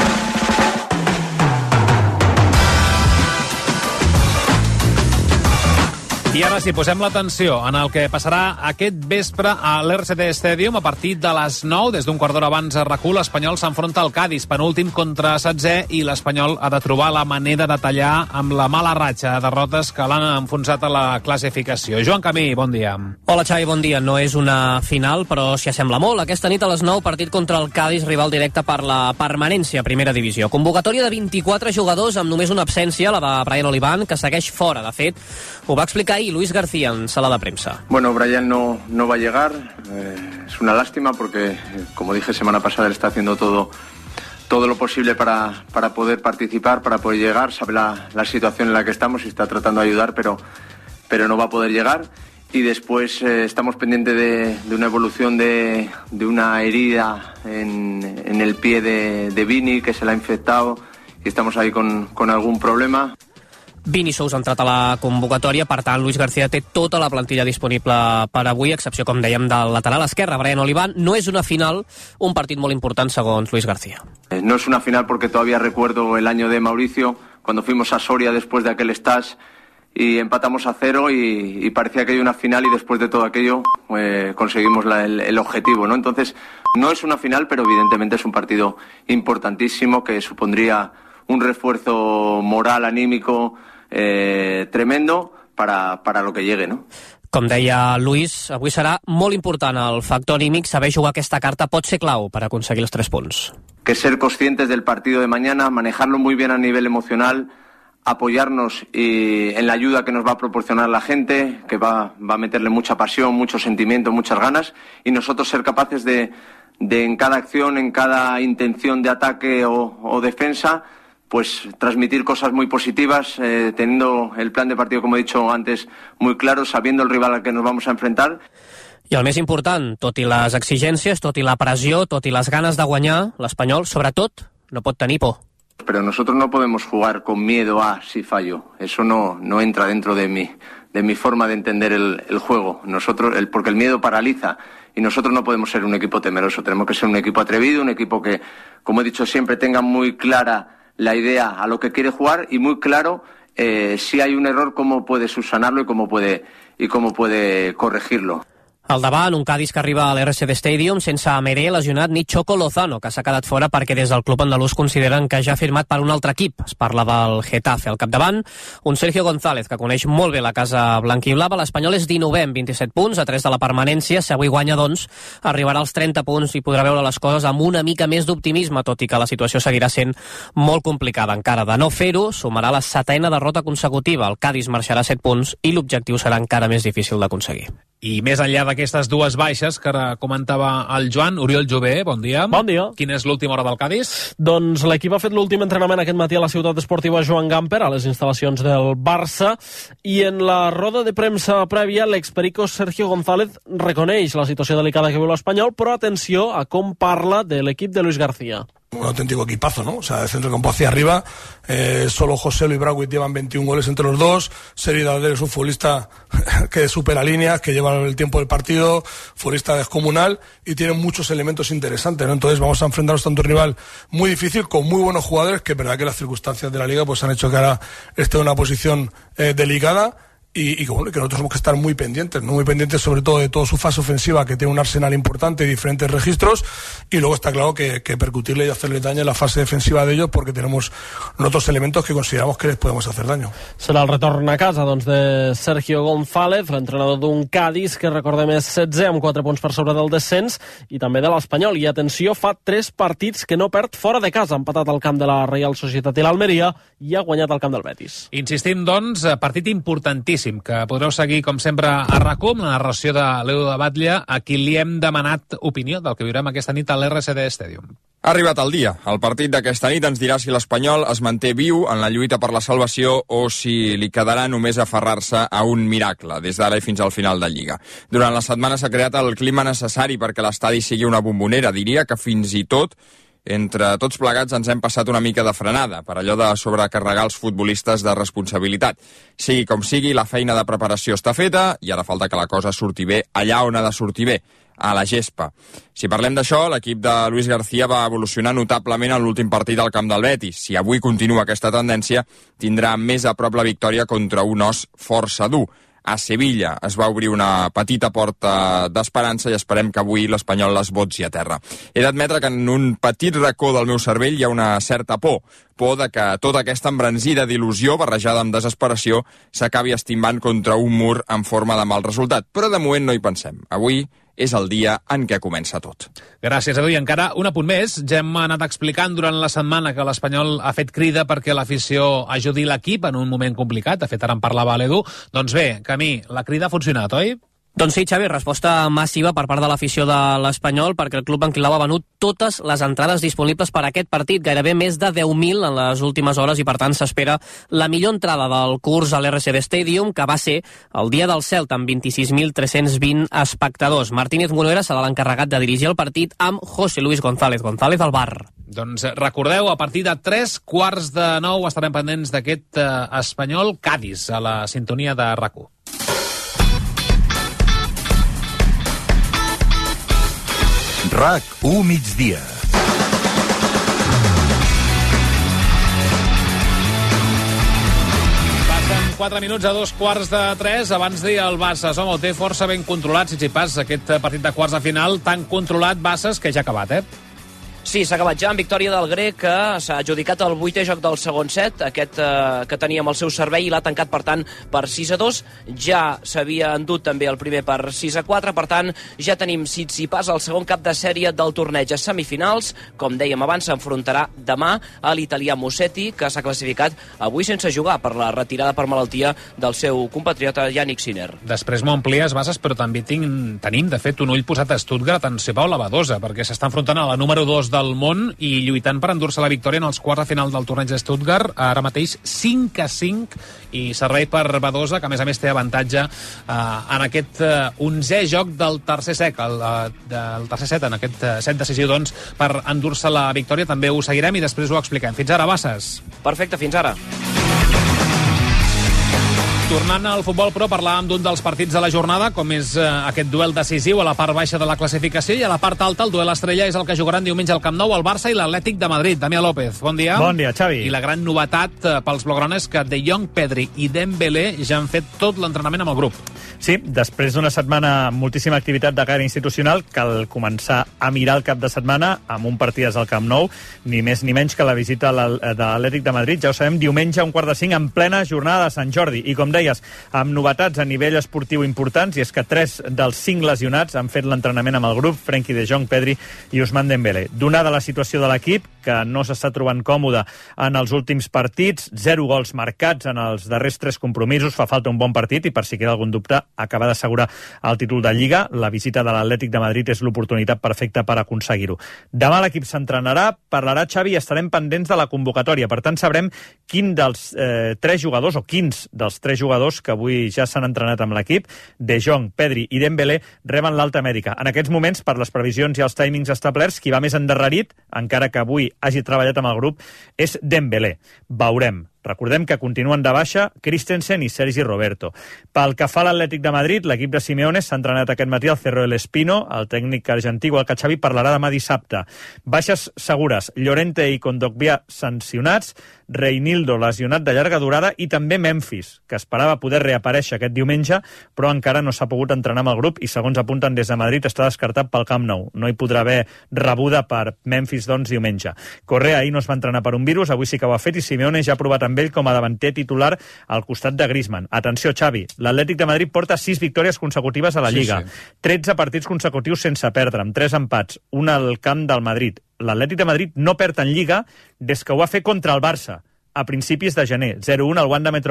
I ara sí, posem l'atenció en el que passarà aquest vespre a l'RCD Stadium a partir de les 9, des d'un quart d'hora abans a RAC1. L'Espanyol s'enfronta al Cádiz, penúltim contra 16è, i l'Espanyol ha de trobar la manera de tallar amb la mala ratxa de derrotes que l'han enfonsat a la classificació. Joan Camí, bon dia. Hola Xavi, bon dia. No és una final, però s'hi assembla molt. Aquesta nit a les 9, partit contra el Cádiz, rival directe per la permanència a primera divisió. Convocatòria de 24 jugadors amb només una absència, la de Brian Olivan, que segueix fora. De fet, ho va explicar ahir Luis García en sala de prensa. Bueno, Brian no va a llegar, es una lástima porque, como dije semana pasada, él está haciendo todo lo posible para poder participar, para poder llegar, sabe la situación en la que estamos y está tratando de ayudar, pero no va a poder llegar. y después estamos pendientes de una evolución de una herida en el pie de Vini, que se le ha infectado, y estamos ahí con algún problema. Vini Sous ha entrat a la convocatòria, per tant, Luis García té tota la plantilla disponible per avui, excepció, com dèiem, del lateral esquerre, Brian Olivan. No és una final, un partit molt important, segons Luis García. No es una final porque todavía recuerdo el año de Mauricio, cuando fuimos a Soria después de aquel stage y empatamos a 0 y parecía que hay una final, y después de todo aquello conseguimos el objetivo, ¿no? Entonces, no es una final, pero evidentemente es un partido importantísimo que supondría un refuerzo moral, anímico, tremendo para lo que llegue, ¿no? Com deia Luis, avui serà molt important el factor anímic. Saber jugar aquesta carta pot ser clau per aconseguir els 3 punts. Que ser conscientes del partido de mañana, manejarlo muy bien a nivel emocional, apoyarnos en la ayuda que nos va a proporcionar la gente, que va a meterle mucha pasión, mucho sentimiento, muchas ganas, y nosotros ser capaces de en cada acción, en cada intención de ataque o defensa, pues transmitir cosas muy positivas, teniendo el plan de partido, como he dicho antes, muy claro, sabiendo el rival al que nos vamos a enfrentar. I el més important, tot i les exigències, tot i la pressió, tot i les ganes de guanyar, l'Espanyol, sobretot, no pot tenir por. Pero nosotros no podemos jugar con miedo a si fallo. Eso no entra dentro de mi forma de entender el juego. Porque el miedo paraliza. Y nosotros no podemos ser un equipo temeroso. Tenemos que ser un equipo atrevido, un equipo que, como he dicho siempre, tenga muy clara la idea a lo que quiere jugar y muy claro si hay un error, cómo puede subsanarlo y cómo puede corregirlo. Al davant, un Cádiz que arriba a l'RCD Stadium sense Meré lesionat ni Choco Lozano, que s'ha quedat fora perquè des del club andalús consideren que ja ha firmat per un altre equip. Es parla del Getafe. Al capdavant, un Sergio González, que coneix molt bé la casa blanquiblava. L'Espanyol és 19è amb 27 punts, a 3 de la permanència. Si avui guanya, doncs, arribarà als 30 punts i podrà veure les coses amb una mica més d'optimisme, tot i que la situació seguirà sent molt complicada encara. De no fer-ho, sumarà la 7ª derrota consecutiva. El Cádiz marxarà 7 punts i l'objectiu serà encara més difícil d'aconseguir. I més enllà d'aquestes dues baixes que ara comentava el Joan, Oriol Jové, bon dia. Bon dia. Quina és l'última hora del Cádiz? Doncs l'equip ha fet l'últim entrenament aquest matí a la ciutat esportiva Joan Gamper, a les instal·lacions del Barça, i en la roda de premsa prèvia l'experico Sergio González reconeix la situació delicada que viu l'Espanyol, però atenció a com parla de l'equip de Luis García. Un auténtico equipazo, ¿no? O sea, de centro campo hacia arriba, solo Joselu y Brauwit llevan 21 goles entre los dos. Sergi Darder es un futbolista que supera líneas, que lleva el tiempo del partido, futbolista descomunal y tiene muchos elementos interesantes, ¿no? Entonces vamos a enfrentarnos ante un rival muy difícil, con muy buenos jugadores, que es verdad que las circunstancias de la liga pues han hecho que ahora esté en una posición delicada. Y que bueno, que nosotros tenemos que estar muy pendientes sobre todo de toda su fase ofensiva, que tiene un arsenal importante y diferentes registros, y luego está claro que percutirle y hacerle daño en la fase defensiva de ellos, porque tenemos otros elementos que consideramos que les podemos hacer daño. Serà el retorn a casa doncs, de Sergio González, l'entrenador d'un Cádiz que recordem és 16 amb 4 punts per sobre del descens, i també de l'Espanyol. I atenció, fa 3 partits que no perd fora de casa. Ha empatat al camp de la Real Societat i l'Almeria i ha guanyat al camp del Betis. Insistim, doncs, partit importantíssim que podreu seguir, com sempre, a RAC1, amb la narració de l'Edu de Batlle, a qui li hem demanat opinió del que viurem aquesta nit a l'RCD Stadium. Ha arribat el dia. El partit d'aquesta nit ens dirà si l'Espanyol es manté viu en la lluita per la salvació o si li quedarà només aferrar-se a un miracle des d'ara i fins al final de Lliga. Durant la setmana s'ha creat el clima necessari perquè l'estadi sigui una bombonera. Diria que fins i tot entre tots plegats ens hem passat una mica de frenada per allò de sobrecarregar els futbolistes de responsabilitat. Sigui com sigui, la feina de preparació està feta i ara falta que la cosa surti bé allà on ha de sortir bé, a la gespa. Si parlem d'això, l'equip de Luis García va evolucionar notablement en l'últim partit al camp del Betis. Si avui continua aquesta tendència, tindrà més a prop la victòria contra un os força dur. A Sevilla es va obrir una petita porta d'esperança i esperem que avui l'Espanyol l'esbotzi a terra. He d'admetre que en un petit racó del meu cervell hi ha una certa por de que tota aquesta embranzida d'il·lusió barrejada amb desesperació s'acabi estimbant contra un mur en forma de mal resultat. Però de moment no hi pensem. Avui és el dia en què comença tot. Gràcies, Edu. I encara un apunt més. Ja hem anat explicant durant la setmana que l'Espanyol ha fet crida perquè l'afició ajudi l'equip en un moment complicat. De fet, ara en parlava l'Edu. Doncs bé, Camí, la crida ha funcionat, oi? Doncs sí, Xavi, resposta massiva per part de l'afició de l'Espanyol, perquè el club Anquilau ha venut totes les entrades disponibles per a aquest partit, gairebé més de 10.000 en les últimes hores, i per tant s'espera la millor entrada del curs a l'RCD Stadium, que va ser el dia del Celta, amb 26.320 espectadors. Martínez Molera serà l'encarregat de dirigir el partit amb José Luis González al bar. Doncs recordeu, a partir de 3:45 estarem pendents d'aquest Espanyol-Cádiz a la sintonia de RAC1. RAC1 migdia. Passen 4 minuts a 2:45. Abans dir el Bassas, home, ho té força ben controlat, si pas aquest partit de quarts de final, tan controlat, Bassas, que ja ha acabat, Sí, s'ha acabat ja amb victòria del grec, que s'ha adjudicat el 8è joc del segon set, aquest que teníem al seu servei, i l'ha tancat, per tant, per 6-2. Ja s'havia endut també el primer per 6-4, per tant, ja tenim Tsitsipas al segon cap de sèrie del torneig a semifinals. Com dèiem abans, s'enfrontarà demà a l'italià Musetti, que s'ha classificat avui sense jugar per la retirada per malaltia del seu compatriota Yannick Sinner. Després m'ho amplies, Bassas, però també tenim, de fet, un ull posat a Stuttgart en Paula Badosa, perquè s'està enfrontant a la número 2 del món i lluitant per endur-se la victòria en els quarts de final del torneig de Stuttgart, ara mateix 5-5, i servei per Badosa, que a més té avantatge en aquest 11è joc del tercer set, en aquest set decisiu, doncs, per endur-se la victòria. També ho seguirem i després ho expliquem. Fins ara, Bassas. Perfecte, fins ara. Tornant al futbol, però, parlàvem d'un dels partits de la jornada, com és aquest duel decisiu a la part baixa de la classificació, i a la part alta el duel estrella és el que jugaran diumenge al Camp Nou, el Barça i l'Atlètic de Madrid. Damià López, bon dia. Bon dia, Xavi. I la gran novetat pels blaugranes que De Jong, Pedri i Dembélé ja han fet tot l'entrenament amb el grup. Sí, després d'una setmana amb moltíssima activitat de caire institucional, cal començar a mirar el cap de setmana amb un partit al Camp Nou, ni més ni menys que la visita de l'Atlètic de Madrid. Ja ho sabem, diumenge a 4:45 en plena jornada de Sant Jordi. I com deies, amb novetats a nivell esportiu importants, i és que 3 dels 5 lesionats han fet l'entrenament amb el grup, Frenkie de Jong, Pedri i Ousmane Dembélé. Donada la situació de l'equip, que no s'està trobant còmode en els últims partits, 0 gols marcats en els darrers 3 compromisos, fa falta un bon partit, i per si queda algun dubte, acabar d'assegurar el títol de Lliga. La visita de l'Atlètic de Madrid és l'oportunitat perfecta per aconseguir-ho. Demà l'equip s'entrenarà, parlarà Xavi, i estarem pendents de la convocatòria. Per tant, sabrem quins dels 3 jugadors que avui ja s'han entrenat amb l'equip, De Jong, Pedri i Dembélé, reben l'alta mèdica. En aquests moments, per les previsions i els timings establerts, qui va més endarrerit, encara que avui hagi treballat amb el grup, és Dembélé. Veurem. Recordem que continuen de baixa Christensen i Sergi Roberto. Pel que fa a l'Atlètic de Madrid, l'equip de Simeone s'ha entrenat aquest matí al Cerro del Espino, el tècnic argentí, igual que Xavi, parlarà demà dissabte. Baixes segures, Llorente i Kondogbia sancionats, Reinildo lesionat de llarga durada, i també Memphis, que esperava poder reaparèixer aquest diumenge, però encara no s'ha pogut entrenar amb el grup i, segons apunten des de Madrid, està descartat pel Camp Nou. No hi podrà haver rebuda per Memphis, doncs, diumenge. Correa ahir no es va entrenar per un virus, avui sí que ho ha fet, i Simeone ja ha provat amb ell com a davanter titular al costat de Griezmann. Atenció, Xavi, l'Atlètic de Madrid porta 6 victòries consecutives a la Lliga, 13 partits consecutius sense perdre, amb 3 empats, un al camp del Madrid. L'Atlètic de Madrid no perd en Lliga des que ho va fer contra el Barça a principis de gener, 0-1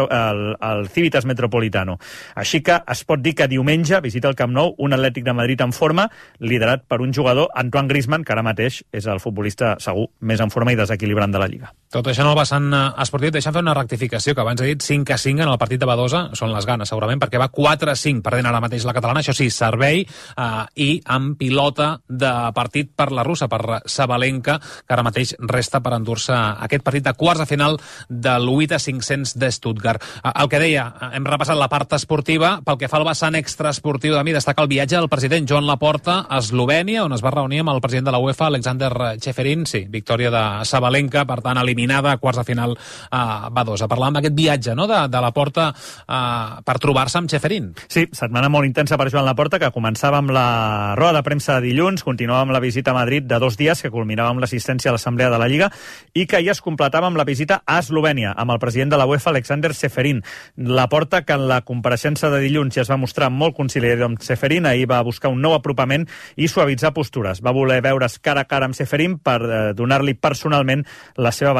al Civitas Metropolitano. Així que es pot dir que diumenge visita el Camp Nou un Atlètic de Madrid en forma, liderat per un jugador, Antoine Griezmann, que ara mateix és el futbolista segur més en forma i desequilibrant de la Lliga. Tot això en el vessant esportiu, deixa'm fer una rectificació, que abans he dit 5-5 en el partit de Badosa, són les ganes segurament, perquè va 4-5 perdent ara mateix la catalana, això sí, servei i amb pilota de partit per la russa, per Sabalenka, que ara mateix resta per endur-se aquest partit de quarts de final de l'8-500 de Stuttgart. El que deia, hem repassat la part esportiva, pel que fa al vessant extraesportiu, de mi destaca el viatge del president Joan Laporta a Eslovènia, on es va reunir amb el president de la UEFA, Alexander Čeferin, sí, victòria de Sabalenka, per tant, eliminada a quarts de final a Badosa. Parlàvem d'aquest viatge, no?, de Laporta per trobar-se amb Čeferin. Sí, setmana molt intensa per Joan Laporta, que començava amb la roda de premsa de dilluns, continuava amb la visita a Madrid de 2 dies, que culminava amb l'assistència a l'Assemblea de la Lliga, i que ja es completava amb la visita a Eslovènia, amb el president de la UEFA, Alexander Čeferin. Laporta, que en la compareixença de dilluns ja es va mostrar molt conciliador amb Čeferin, ahir va buscar un nou apropament i suavitzar postures. Va voler veure's cara a cara amb Čeferin per donar-li personalment la seva versió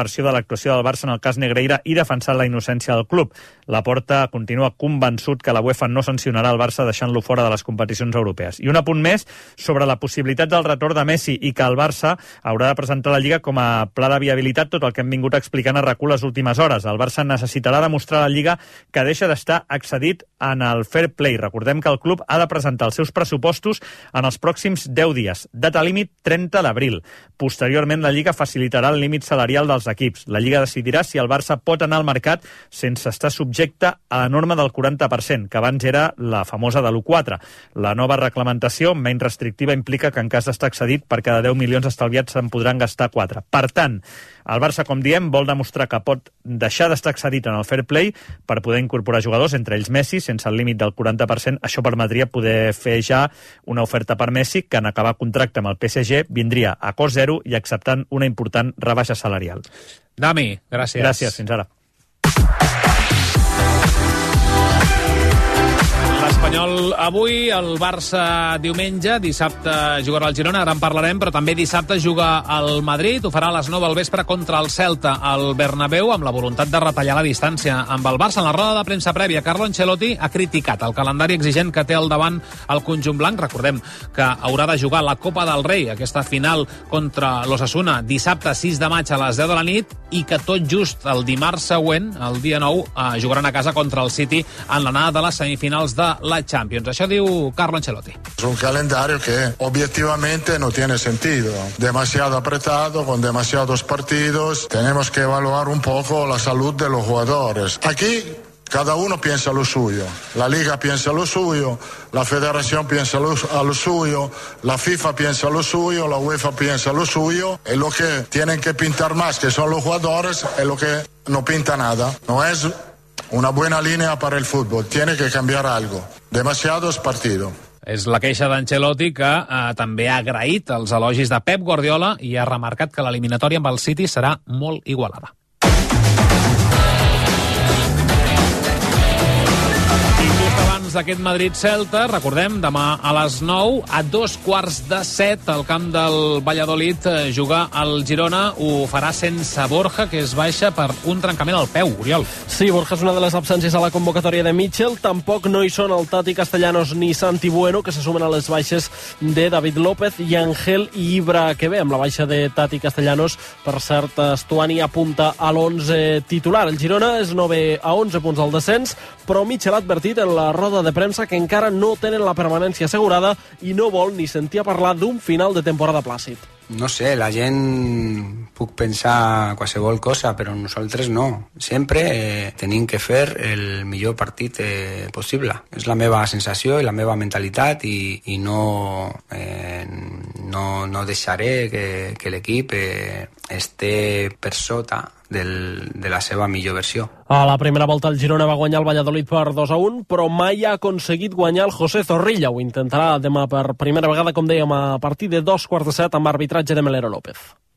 versió de l'actuació del Barça en el cas Negreira i defensant la innocència del club. Laporta continua convençut que la UEFA no sancionarà el Barça deixant-lo fora de les competicions europees. I un apunt més sobre la possibilitat del retorn de Messi i que el Barça haurà de presentar la Lliga com a pla de viabilitat, tot el que hem vingut explicant a RAC1 les últimes hores. El Barça necessitarà demostrar a la Lliga que deixa d'estar excedit en el fair play. Recordem que el club ha de presentar els seus pressupostos en els pròxims 10 dies. Data límit 30 d'abril. Posteriorment, la Lliga facilitarà el límit salarial dels equips. La Lliga decidirà si el Barça pot anar al mercat sense estar subjecte a la norma del 40%, que abans era la famosa de l'1,4. La nova reglamentació, menys restrictiva, implica que en cas d'estar excedit, per cada 10 milions estalviats se'n podran gastar 4. Per tant, el Barça, com diem, vol demostrar que pot deixar d'estar excedit en el fair play per poder incorporar jugadors, entre ells Messi, sense el límit del 40%. Això permetria poder fer ja una oferta per Messi, que en acabar contracte amb el PSG vindria a cost zero i acceptant una important rebaixa salarial. Dami, gràcies. Gràcies, fins ara. L'Espanyol avui, el Barça diumenge, dissabte jugarà al Girona, ara en parlarem, però també dissabte juga al Madrid, ho farà a les 9 del vespre contra el Celta al Bernabéu, amb la voluntat de retallar la distància amb el Barça. En la roda de premsa prèvia, Carlo Ancelotti ha criticat el calendari exigent que té al davant el conjunt blanc. Recordem que haurà de jugar la Copa del Rei, aquesta final contra l'Osasuna, dissabte 6 de maig a les 10 de la nit, i que tot just el dimarts següent, el dia 9, jugaran a casa contra el City en l'anada de les semifinals de la Champions. Això diu Carlo Ancelotti. Es un calendario que objetivamente no tiene sentido. Demasiado apretado, con demasiados partidos. Tenemos que evaluar un poco la salud de los jugadores. Aquí cada uno piensa lo suyo. La Liga piensa lo suyo, la Federación piensa a lo suyo, la FIFA piensa lo suyo, la UEFA piensa lo suyo. Y lo que tienen que pintar más, que son los jugadores, es lo que no pinta nada. No es una buena línea para el fútbol. Tiene que cambiar algo. Demasiados partidos. És la queixa d'Ancelotti, que també ha agraït els elogis de Pep Guardiola i ha remarcat que l'eliminatòria amb el City serà molt igualada. Abans d'aquest Madrid-Celta, recordem, demà a les 9, a 6:15 al camp del Valladolid, juga el Girona. Ho farà sense Borja, que es baixa per un trencament al peu, Oriol. Sí, Borja és una de les absències a la convocatòria de Mitchell. Tampoc no hi són el Tati Castellanos ni Santi Bueno, que se sumen a les baixes de David López i Ángel i Ibra, que ve amb la baixa de Tati Castellanos. Per cert, Estuani apunta a l'11 titular. El Girona és 9 a 11 punts del descens, però Mitchell ha advertit en la roda de premsa que encara no tenen la permanència assegurada i no vol ni sentir a parlar d'un final de temporada plàcid. No sé, la gent puc pensar qualsevol cosa, però nosaltres no. Sempre tenim que fer el millor partit possible. És la meva sensació i la meva mentalitat i no deixaré que l'equip esté per sota de la seva millor versió. A la primera volta el Girona va guanyar el Valladolid per 2-1, però mai ha aconseguit guanyar el José Zorrilla. Ho intentarà demà per primera vegada, com dèiem, a partir de 2:15 amb arbitratge de Melero López.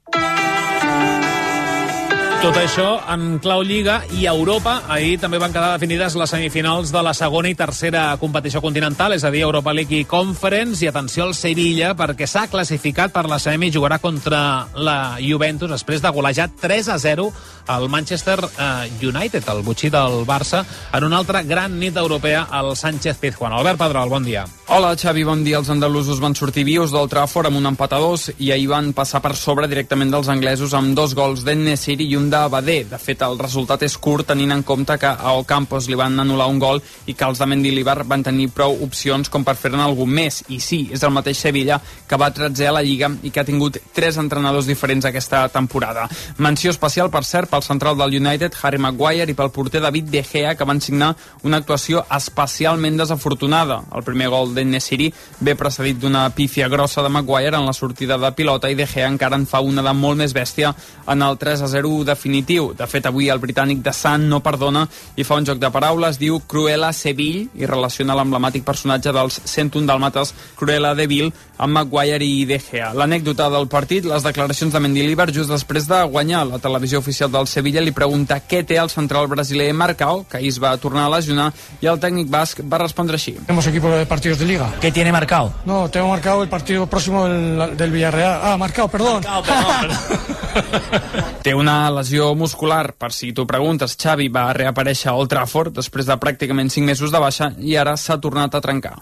Tot això en clau Lliga i Europa. Ahir també van quedar definides les semifinals de la segona i tercera competició continental, és a dir, Europa League i Conference. I atenció al Sevilla, perquè s'ha classificat per la semi i jugarà contra la Juventus després de golejar 3-0 al Manchester United, el botxí del Barça, en una altra gran nit europea al Sánchez-Pizjuán. Albert Pedrol, bon dia. Hola, Xavi, bon dia. Els andalusos van sortir vius del Trafford amb un empat a 2 i ahir van passar per sobre directament dels anglesos amb 2 gols d'En-Nesyri i un de Badé. De fet, el resultat és curt tenint en compte que a Ocampos li van anul·lar un gol i que els de Mendilibar van tenir prou opcions com per fer-ne algun més. I sí, és el mateix Sevilla que va 13è a la Lliga i que ha tingut 3 entrenadors diferents aquesta temporada. Menció especial, per cert, pel central del United, Harry Maguire, i pel porter David De Gea, que van signar una actuació especialment desafortunada. El primer gol d'En-Nesyri ve precedit d'una pífia grossa de Maguire en la sortida de pilota i De Gea encara en fa una de molt més bèstia en el 3-0 definitiu. De fet, avui el britànic de Sun no perdona i fa un joc de paraules, diu Cruella Seville, i relaciona l'emblemàtic personatge dels 101 dàlmates, Cruella de Vil, amb Maguire i De Gea. L'anècdota del partit, les declaracions de Mendilibar just després de guanyar. La televisió oficial del Sevilla li pregunta què té el central brasiler Marcao, que ahir es va tornar a lesionar, i el tècnic basc va respondre així. Tenemos equipo de partidos de Liga. ¿Qué tiene Marcao? No, tengo marcado el partido próximo del Villarreal. Marcao, perdón. Té una lesió muscular, per si t'ho preguntes. Xavi va reaparèixer a Old Trafford després de pràcticament 5 mesos de baixa i ara s'ha tornat a trencar.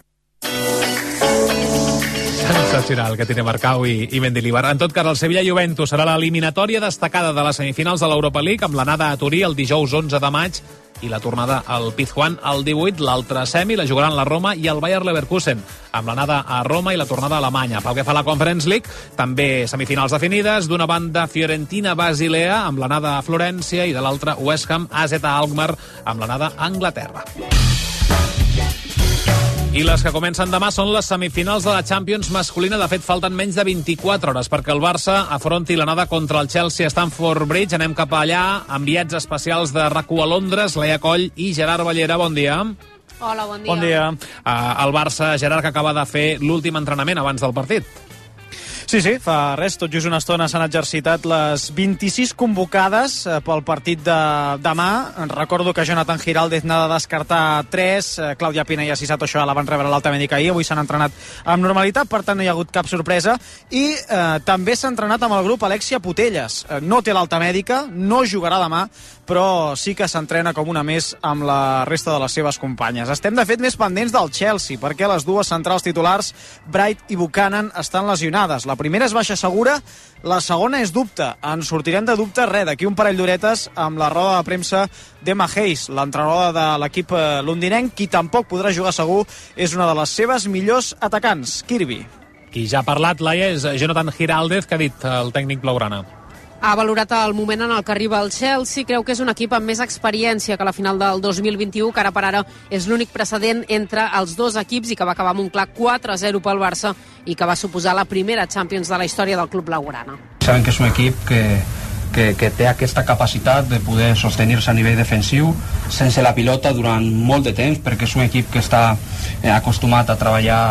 Sensacional, que tiene Marcao i Mendilibar. En tot cas, el Sevilla-Juventus serà l'eliminatòria destacada de les semifinals de l'Europa League, amb l'anada a Turí el dijous 11 de maig i la tornada al Pizjuán el 18. L'altre semi la jugaran la Roma i el Bayer Leverkusen, amb l'anada a Roma i la tornada a Alemanya. Pel que fa a la Conference League, també semifinals definides. D'una banda, Fiorentina-Basilea, amb l'anada a Florència, i de l'altra, West Ham-AZ Alkmaar, amb l'anada a Anglaterra. I les que comencen demà són les semifinals de la Champions masculina. De fet, falten menys de 24 hores perquè el Barça afronti l'anada contra el Chelsea a Stamford Bridge. Anem cap allà, enviats especials de RAC1 a Londres, Leia Coll i Gerard Ballera. Bon dia. Hola, bon dia. Bon dia. El Barça, Gerard, que acaba de fer l'últim entrenament abans del partit. Sí, fa res, tot just una estona s'han exercitat les 26 convocades pel partit de demà. Recordo que Jonathan Giraldez n'ha de descartar 3, Clàudia Pina i Asisato Shoa la van rebre l'alta mèdica ahir, avui s'han entrenat amb normalitat, per tant no hi ha hagut cap sorpresa, i també s'ha entrenat amb el grup Alexia Putellas. No té l'alta mèdica, no jugarà demà, però sí que s'entrena com una més amb la resta de les seves companyes. Estem, de fet, més pendents del Chelsea, perquè les dues centrals titulars, Bright i Buchanan, estan lesionades. La primera és baixa segura, la segona és dubte. En sortirem de dubte d'aquí un parell d'horetes amb la roda de premsa d'Emma Hayes, l'entrenadora de l'equip londinenc. Qui tampoc podrà jugar segur és una de les seves millors atacants, Kirby. Qui ja ha parlat, Laia, és Jonathan Giraldez, que ha dit el tècnic blaugrana. Ha valorat el moment en el que arriba el Chelsea, creu que és un equip amb més experiència que la final del 2021, que ara per ara és l'únic precedent entre els dos equips i que va acabar amb un clar 4-0 pel Barça i que va suposar la primera Champions de la història del club blaugrana. Saben que és un equip que té aquesta capacitat de poder sostenir-se a nivell defensiu sense la pilota durant molt de temps, perquè és un equip que està acostumat a treballar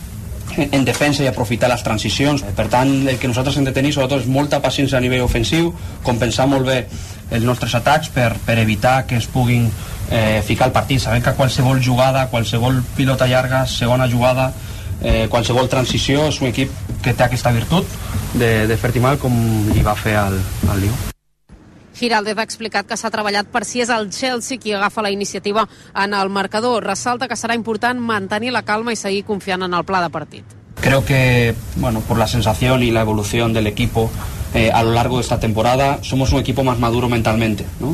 en defensa i aprofitar les transicions. Per tant, el que nosaltres hem de tenir sobretot és molta paciència a nivell ofensiu, compensar molt bé els nostres atacs per evitar que es puguin ficar al partit. Sabem que qualsevol jugada, qualsevol pilota llarga, segona jugada, qualsevol transició, és un equip que té aquesta virtut de fer-t'hi mal, com li va fer al Liu. Giraldez ha explicat que s'ha treballat per si és el Chelsea qui agafa la iniciativa en el marcador. Ressalta que serà important mantenir la calma i seguir confiant en el pla de partit. Creo que, por la sensación y la evolución del equipo a lo largo de esta temporada, somos un equipo más maduro mentalmente, ¿no?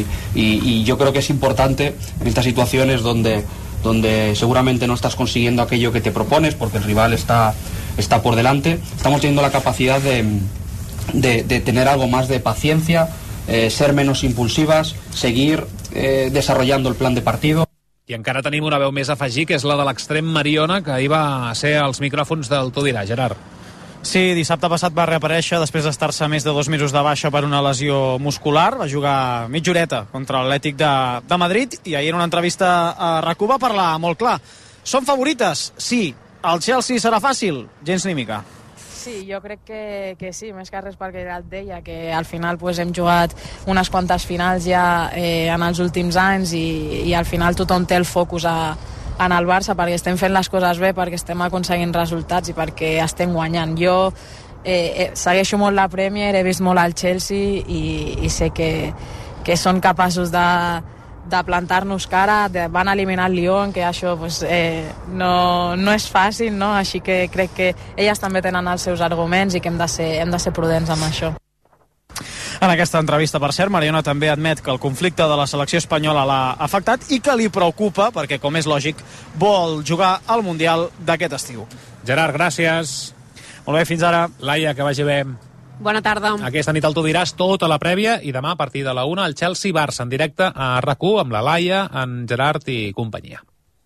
Y yo creo que es importante en estas situaciones donde seguramente no estás consiguiendo aquello que te propones porque el rival está por delante. Estamos teniendo la capacidad de tener algo más de paciencia, ser menos impulsivas, seguir desarrollando el plan de partido. I encara tenim una veu més a afegir, que és la de l'extrem Mariona, que ahir va ser als micròfons del Tu diràs, Gerard. Sí, dissabte passat va reaparèixer després d'estar-se més de 2 mesos de baixa per una lesió muscular. Va jugar mitja horeta contra l'Atlètic de Madrid i ahir en una entrevista a RAC1 va parlar molt clar. Són favorites? Sí. El Chelsea serà fàcil? Gens ni mica. Sí, jo crec que sí, més que res perquè ja et deia que al final pues, hem jugat unes quantes finals ja en els últims anys i al final tothom té el focus en el Barça perquè estem fent les coses bé, perquè estem aconseguint resultats i perquè estem guanyant. Jo segueixo molt la Premier, he vist molt el Chelsea i sé que són capaços de plantar-nos cara, van eliminar el Lyon, que això pues, no és fàcil, no? Així que crec que elles també tenen els seus arguments i que hem de ser prudents amb això. En aquesta entrevista, per cert, Mariona també admet que el conflicte de la selecció espanyola l'ha afectat i que li preocupa, perquè, com és lògic, vol jugar al Mundial d'aquest estiu. Gerard, gràcies. Molt bé, fins ara. Laia, que vagi bé. Bona tarda. Aquesta nit el Tu diràs tota la prèvia i demà a partir de la 1 el Chelsea-Barça en directe a RAC1 amb la Laia, en Gerard i companyia.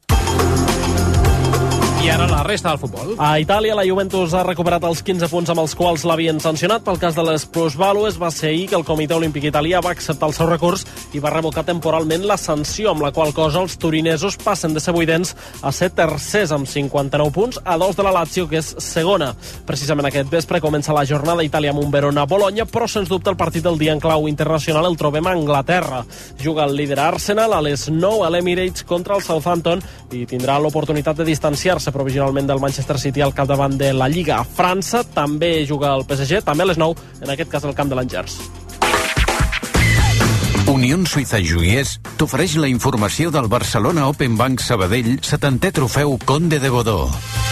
I ara la resta del futbol. A Itàlia, la Juventus ha recuperat els 15 punts amb els quals l'havien sancionat pel cas de les plusvàlues. Va ser ahir que el Comitè Olímpic Italià va acceptar el seu recurs i va revocar temporalment la sanció, amb la qual cosa els turinesos passen de ser vuitens a ser tercers amb 59 punts, a 2 de la Lazio, que és segona. Precisament aquest vespre comença la jornada Itàlia amb un Verona-Bologna, però sens dubte el partit del dia en clau internacional el trobem a Anglaterra. Juga el líder Arsenal a les 9 a l'Emirates contra el Southampton i tindrà l'oportunitat de distanciar-se plaça provisionalment del Manchester City al capdavant de la Lliga. A França també juga el PSG, també a les 9, en aquest cas al camp de l'Angers. Unió Suïssa Joiers t'ofereix la informació del Barcelona Open Bank Sabadell 70è trofeu Conde de Godó.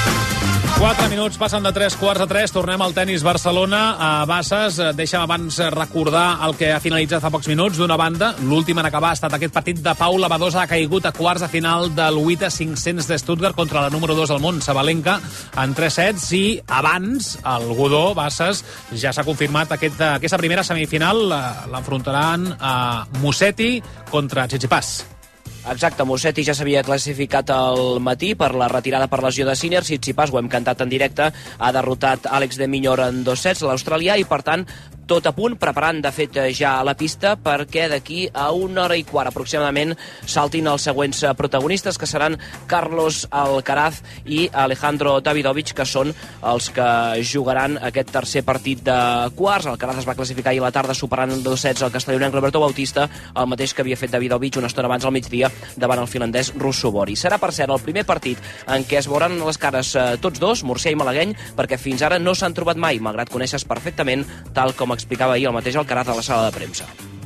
4 minuts, passen de 3:15. Tornem al tenis Barcelona a Bases. Deixa'm abans recordar el que ha finalitzat fa pocs minuts. D'una banda, l'últim en acabar ha estat aquest partit de Paula Badosa, ha caigut a quarts de final del WTA 500 de Stuttgart contra la número 2 del món, Sabalenka, en 3 sets, i abans el Godó, Bases, ja s'ha confirmat aquesta primera semifinal l'enfrontaran a Musetti contra Tsitsipas. Exacte, Musetti ja s'havia classificat al matí per la retirada per lesió de Sinner. Tsitsipas, ho hem cantat en directe, ha derrotat Àlex de Minaur en 2 sets, l'australià, i per tant tot a punt, preparant de fet ja la pista perquè d'aquí a 1 hora i quart aproximadament saltin els següents protagonistes, que seran Carlos Alcaraz i Alejandro Davidovich, que són els que jugaran aquest tercer partit de quarts. Alcaraz es va classificar ahir a la tarda superant en 2 sets el castellonenc Roberto Bautista, el mateix que havia fet Davidovich una estona abans al migdia davant el finlandès Russubori. Serà, per cert, el primer partit en què es veuran les cares tots dos, murcià i malagueny, perquè fins ara no s'han trobat mai, malgrat conèixer perfectament, tal com explicaba ahí el mateix Alcaraz a la sala de prensa.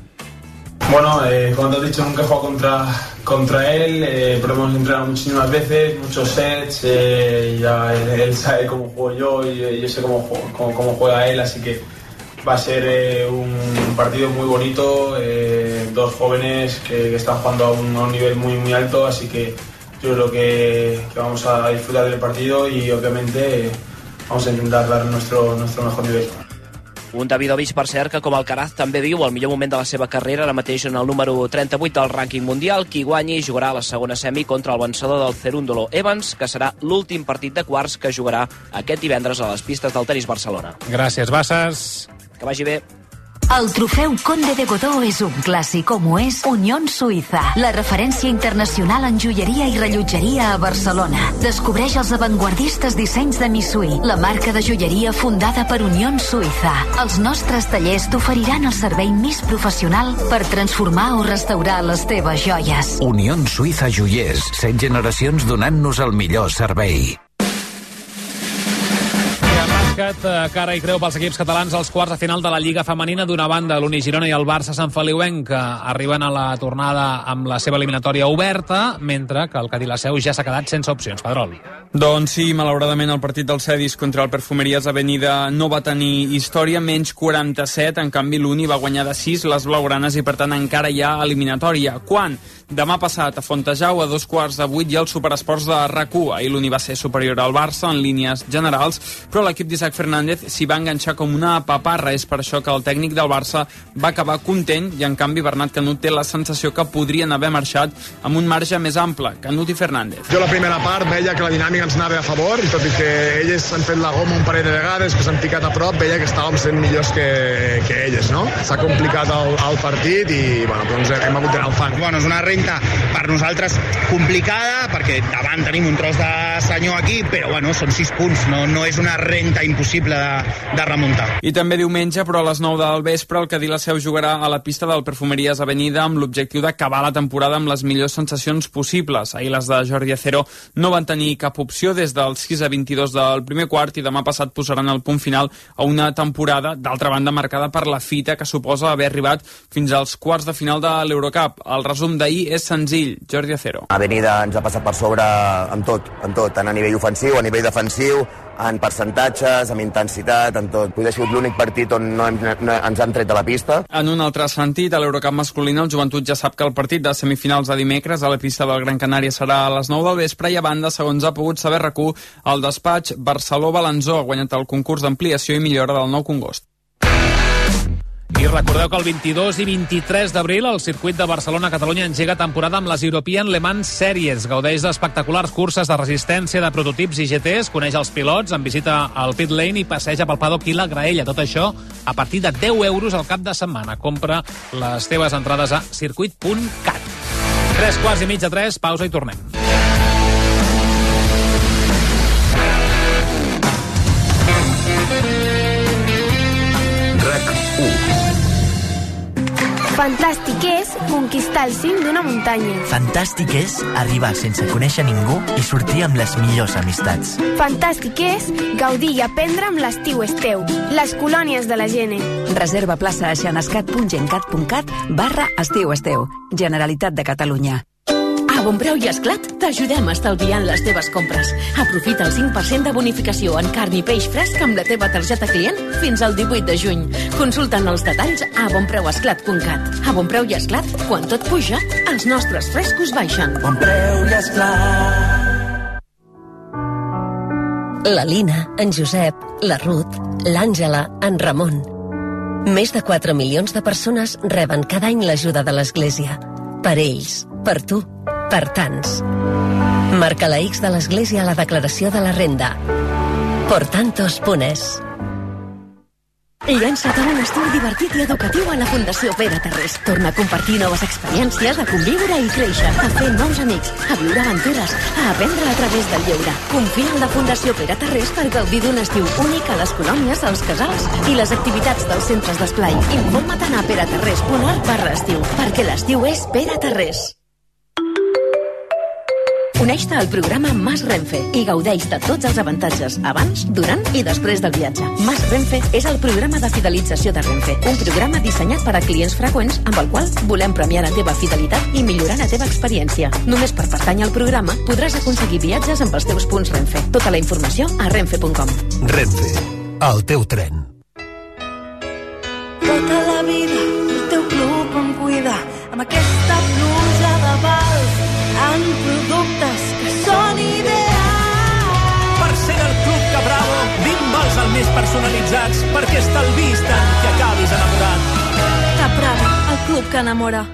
Bueno, como te has dicho, nunca he jugado contra él, pero hemos entrenado muchísimas veces, muchos sets, ya él sabe cómo juego yo y yo sé cómo juega él, así que va a ser un partido muy bonito, dos jóvenes que están jugando a un nivel muy, muy alto, así que yo creo que vamos a disfrutar del partido y obviamente vamos a intentar dar nuestro mejor nivel. Un Davidovich, per cert, que com Alcaraz també viu el millor moment de la seva carrera, ara mateix en el número 38 del rànquing mundial. Qui guanyi jugarà a la segona semi contra el vencedor del Cerúndolo Evans, que serà l'últim partit de quarts que jugarà aquest divendres a les pistes del Tenis Barcelona. Gràcies, Bases. Que vagi bé. El trofeu Conde de Godó és un clàssic, com ho és Unión Suïssa, la referència internacional en joieria i rellotgeria a Barcelona. Descobreix els avantguardistes dissenys de Missui, la marca de joieria fundada per Unión Suïssa. Els nostres tallers t'oferiran el servei més professional per transformar o restaurar les teves joies. Unió Suïssa Joiers, 7 generacions donant-nos el millor servei. Cara i creu pels equips catalans als quarts de final de la Lliga Femenina. D'una banda, l'Uni Girona i el Barça Sant Feliuenc, que arriben a la tornada amb la seva eliminatòria oberta, mentre que el Cadí la Seu ja s'ha quedat sense opcions. Pedrol. Doncs sí, malauradament el partit del Cedis contra el Perfumeries Avenida no va tenir història, menys 47, en canvi l'Uni va guanyar de 6 les blaugranes i per tant encara hi ha eliminatòria. Quan? Demà passat a Fontejau a 7:15 i al Superesports de RAC1. Ahir l'Uni va ser superior al Barça en línies generals, però l'equip d'Isaac Fernández s'hi va enganxar com una paparra. És per això que el tècnic del Barça va acabar content i en canvi Bernat Canut té la sensació que podrien haver marxat amb un marge més ample. Canut i Fernández. Jo la primera part veia que la dinàmica ens anava a favor, i tot i que ells han fet la goma un parell de vegades, que s'han picat a prop, veia que estàvem sent millors que elles, no? S'ha complicat el partit i bueno, doncs hem hagut d'anar al fang. Bueno, és una renta per nosaltres complicada, perquè davant tenim un tros de senyor aquí, però bueno, són 6 punts, no és una renta impossible de remuntar. I també diumenge, però a les 9 del vespre, el Cadí la Seu jugarà a la pista del Perfumeries Avenida amb l'objectiu d'acabar la temporada amb les millors sensacions possibles. Ahir les de Jordi Acero no van tenir cap opció des del 6:22 del primer quart i demà passat posaran el punt final a una temporada, d'altra banda, marcada per la fita que suposa haver arribat fins als quarts de final de l'Eurocup. El resum d'ahir és senzill. Jordi Acero. Avenida ens ha passat per sobre amb tot, tant a nivell ofensiu, a nivell defensiu, en percentatges, amb intensitat, en tot. Potser ha sigut l'únic partit on no ens han tret de la pista. En un altre sentit, a l'Eurocup masculina, el Joventut ja sap que el partit de semifinals de dimecres a la pista del Gran Canària serà a les 9 del vespre i a banda, segons ha pogut saber RAC1, el despatx Barceló-Balanzó ha guanyat el concurs d'ampliació i millora del Nou Congost. I recordeu que el 22 i 23 d'abril el circuit de Barcelona-Catalunya engega temporada amb les European Le Mans Series. Gaudeix d'espectaculars curses de resistència de prototips i GTs, coneix els pilots, en visita al pit lane i passeja pel paddock i la graella. Tot això a partir de 10 euros al cap de setmana. Compra les teves entrades a circuit.cat. 3:15, pausa i tornem. Fantàstic és conquistar el cim d'una muntanya. Fantàstic és arribar sense conèixer ningú i sortir amb les millors amistats. Fantàstic és gaudir i aprendre amb l'Estiu és teu, les colònies de la Gene. Reserva plaça a xanascat.gencat.cat/Estiu és teu. Generalitat de Catalunya. A Bonpreu i Esclat t'ajudem estalviant les teves compres. Aprofita el 5% de bonificació en carn i peix fresc amb la teva targeta client fins al 18 de juny. Consulta'n els detalls a bonpreuesclat.cat. A Bonpreu i Esclat, quan tot puja, els nostres frescos baixen. Bonpreu i Esclat. La Lina, en Josep, la Ruth, l'Àngela, en Ramon. Més de 4 milions de persones reben cada any l'ajuda de l'Església. Per ells, per tu, per tants. Marca la X de l'Església a la declaració de la renda. Portantos.es. Llança't a un estiu divertit i educatiu a la Fundació Pere Tarrés. Torna a compartir noves experiències, a conviure i créixer, a fer nous amics, a viure aventures, a aprendre a través del lleure. Confia en la Fundació Pere Tarrés per gaudir d'un estiu únic a les colònies, als casals i les activitats dels centres d'esplai. Informa't a peretarrés.org/estiu, perquè l'estiu és Pere Tarrés. Uneix-te al programa Mas Renfe i gaudeix de tots els avantatges abans, durant i després del viatge. Mas Renfe és el programa de fidelització de Renfe, un programa dissenyat per a clients freqüents amb el qual volem premiar la teva fidelitat i millorar la teva experiència. Només per pertànyer al programa podràs aconseguir viatges amb els teus punts Renfe. Tota la informació a renfe.com. Renfe, el teu tren. Tota la vida el teu club em cuida amb aquesta pluja de vals en productes que són ideals. Per ser del Club Capravo, 20 vals al mes personalitzats perquè estalvis tant que acabis enamorat. Capravo, el club que enamora.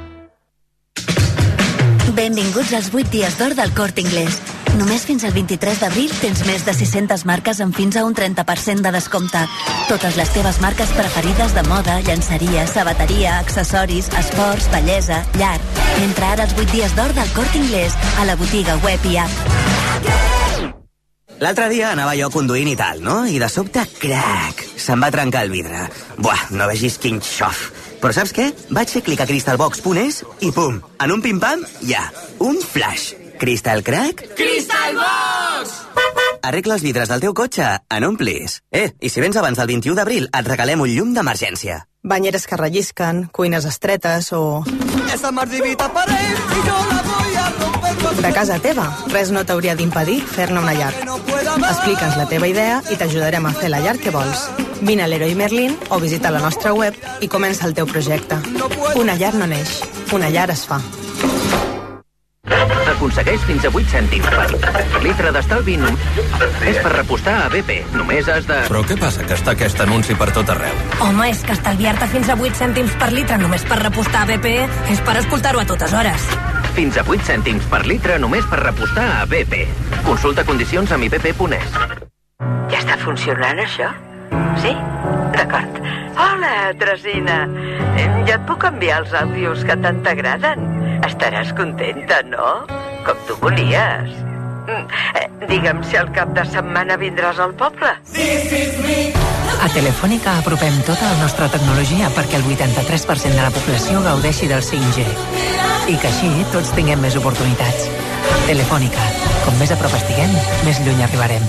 Benvinguts als 8 dies d'or del Corte Inglés. Només fins al 23 d'abril tens més de 600 marques amb fins a un 30% de descompte. Totes les teves marques preferides de moda, llenceria, sabateria, accessoris, esports, bellesa, llar. Entra ara als 8 dies d'or del Corte Inglés a la botiga web i app. L'altre dia anava jo conduint i tal, no? I de sobte, crac, se'm va trencar el vidre. Buah, no vegis quin xof. Però saps què? Vaig fer clic a crystalbox.es i pum, en un pim-pam, ja, un flash. Crystal Crack? Crystal Box! Arregla els vidres del teu cotxe en un plis. I si vens abans del 21 d'abril, et regalem un llum d'emergència. Banyeres que rellisquen, cuines estretes o... Esa mardivita parell i jo la voy a romper con... De casa teva, res no t'hauria d'impedir fer-ne una llar. Explica'ns la teva idea i t'ajudarem a fer la llar que vols. Vine a l'Heroi Merlin o visita la nostra web i comença el teu projecte. Una llar no neix, una llar es fa. Aconsegueix fins a 8 cèntims per litre d'estalvi. És per repostar a BP. Només has de... Però què passa, que està aquest anunci per tot arreu? Home, és que estalviar-te fins a 8 cèntims per litre només per repostar a BP és per escoltar-ho a totes hores. Fins a 8 cèntims per litre només per repostar a BP. Consulta condicions a mibp.es. Ja està funcionant, això? Sí? D'acord. Hola, Tresina. Ja et puc enviar els àudios que tant t'agraden? Estaràs contenta, no? Com tu volies. Digue'm si al cap de setmana vindràs al poble. A Telefònica apropem tota la nostra tecnologia perquè el 83% de la població gaudeixi del 5G. I que així tots tinguem més oportunitats. Telefònica. Com més a prop estiguem, més lluny arribarem.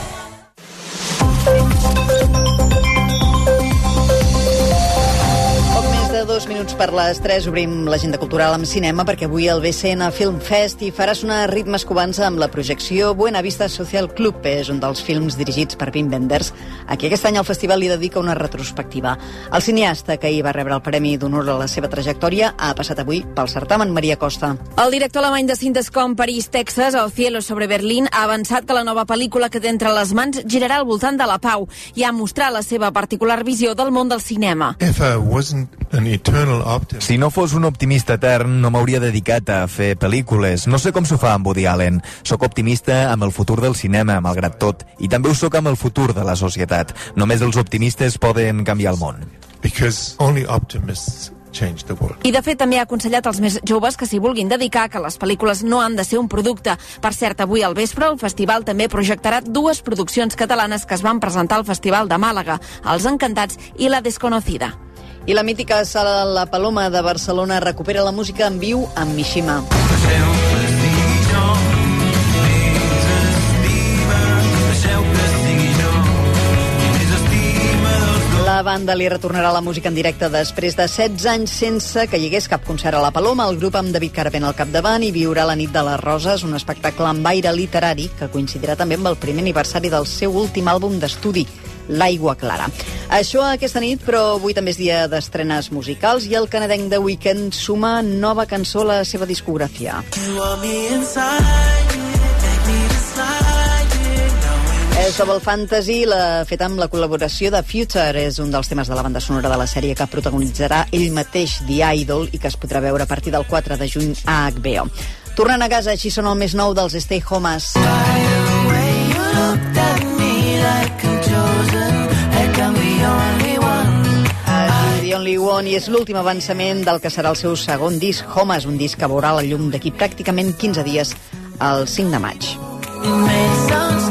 Poc més de 2 minuts per les 3 obrim l'agenda cultural amb cinema perquè avui el BCN Film Fest hi farà sonar ritmes cubans amb la projecció Buena Vista Social Club. És un dels films dirigits per Wim Wenders, a qui aquest any el festival li dedica una retrospectiva. El cineasta, que ahir va rebre el Premi d'Honor a la seva trajectòria, ha passat avui pel certamen. Maria Costa. El director alemany de cintes com París, Texas, El cielo sobre Berlín, ha avançat que la nova pel·lícula que té entre les mans girarà al voltant de la pau i ha mostrat la seva particular visió del món del cinema. Si no fos un optimista etern, no m'hauria dedicat a fer pel·lícules. No sé com s'ho fa amb Woody Allen. Soc optimista amb el futur del cinema, malgrat tot, i també ho soc amb el futur de la societat. Només els optimistes poden canviar el món. I de fet també ha aconsellat als més joves que s'hi vulguin dedicar que les pel·lícules no han de ser un producte. Per cert, avui al vespre el festival també projectarà 2 produccions catalanes que es van presentar al Festival de Màlaga, Els Encantats i La Desconocida. I la mítica sala La Paloma de Barcelona recupera la música en viu amb Mishima. La banda li retornarà la música en directe després de 16 anys sense que hi hagués cap concert a La Paloma. El grup amb David Carapent al capdavant i viurà la nit de les Roses, un espectacle amb aire literari que coincidirà també amb el primer aniversari del seu últim àlbum d'estudi, L'Aigua Clara. Això aquesta nit, però avui també és dia d'estrenes musicals i el canadenc The Weeknd suma nova cançó a la seva discografia. És Double Fantasy, l'ha fet amb la col·laboració de Future. És un dels temes de la banda sonora de la sèrie que protagonitzarà ell mateix, The Idol, i que es podrà veure a partir del 4 de juny a HBO. Tornant a casa, així són el més nou dels Stay Homes. The Only One, i és l'últim avançament del que serà el seu segon disc, Homes, un disc que veurà la llum d'aquí pràcticament 15 dies, el 5 de maig.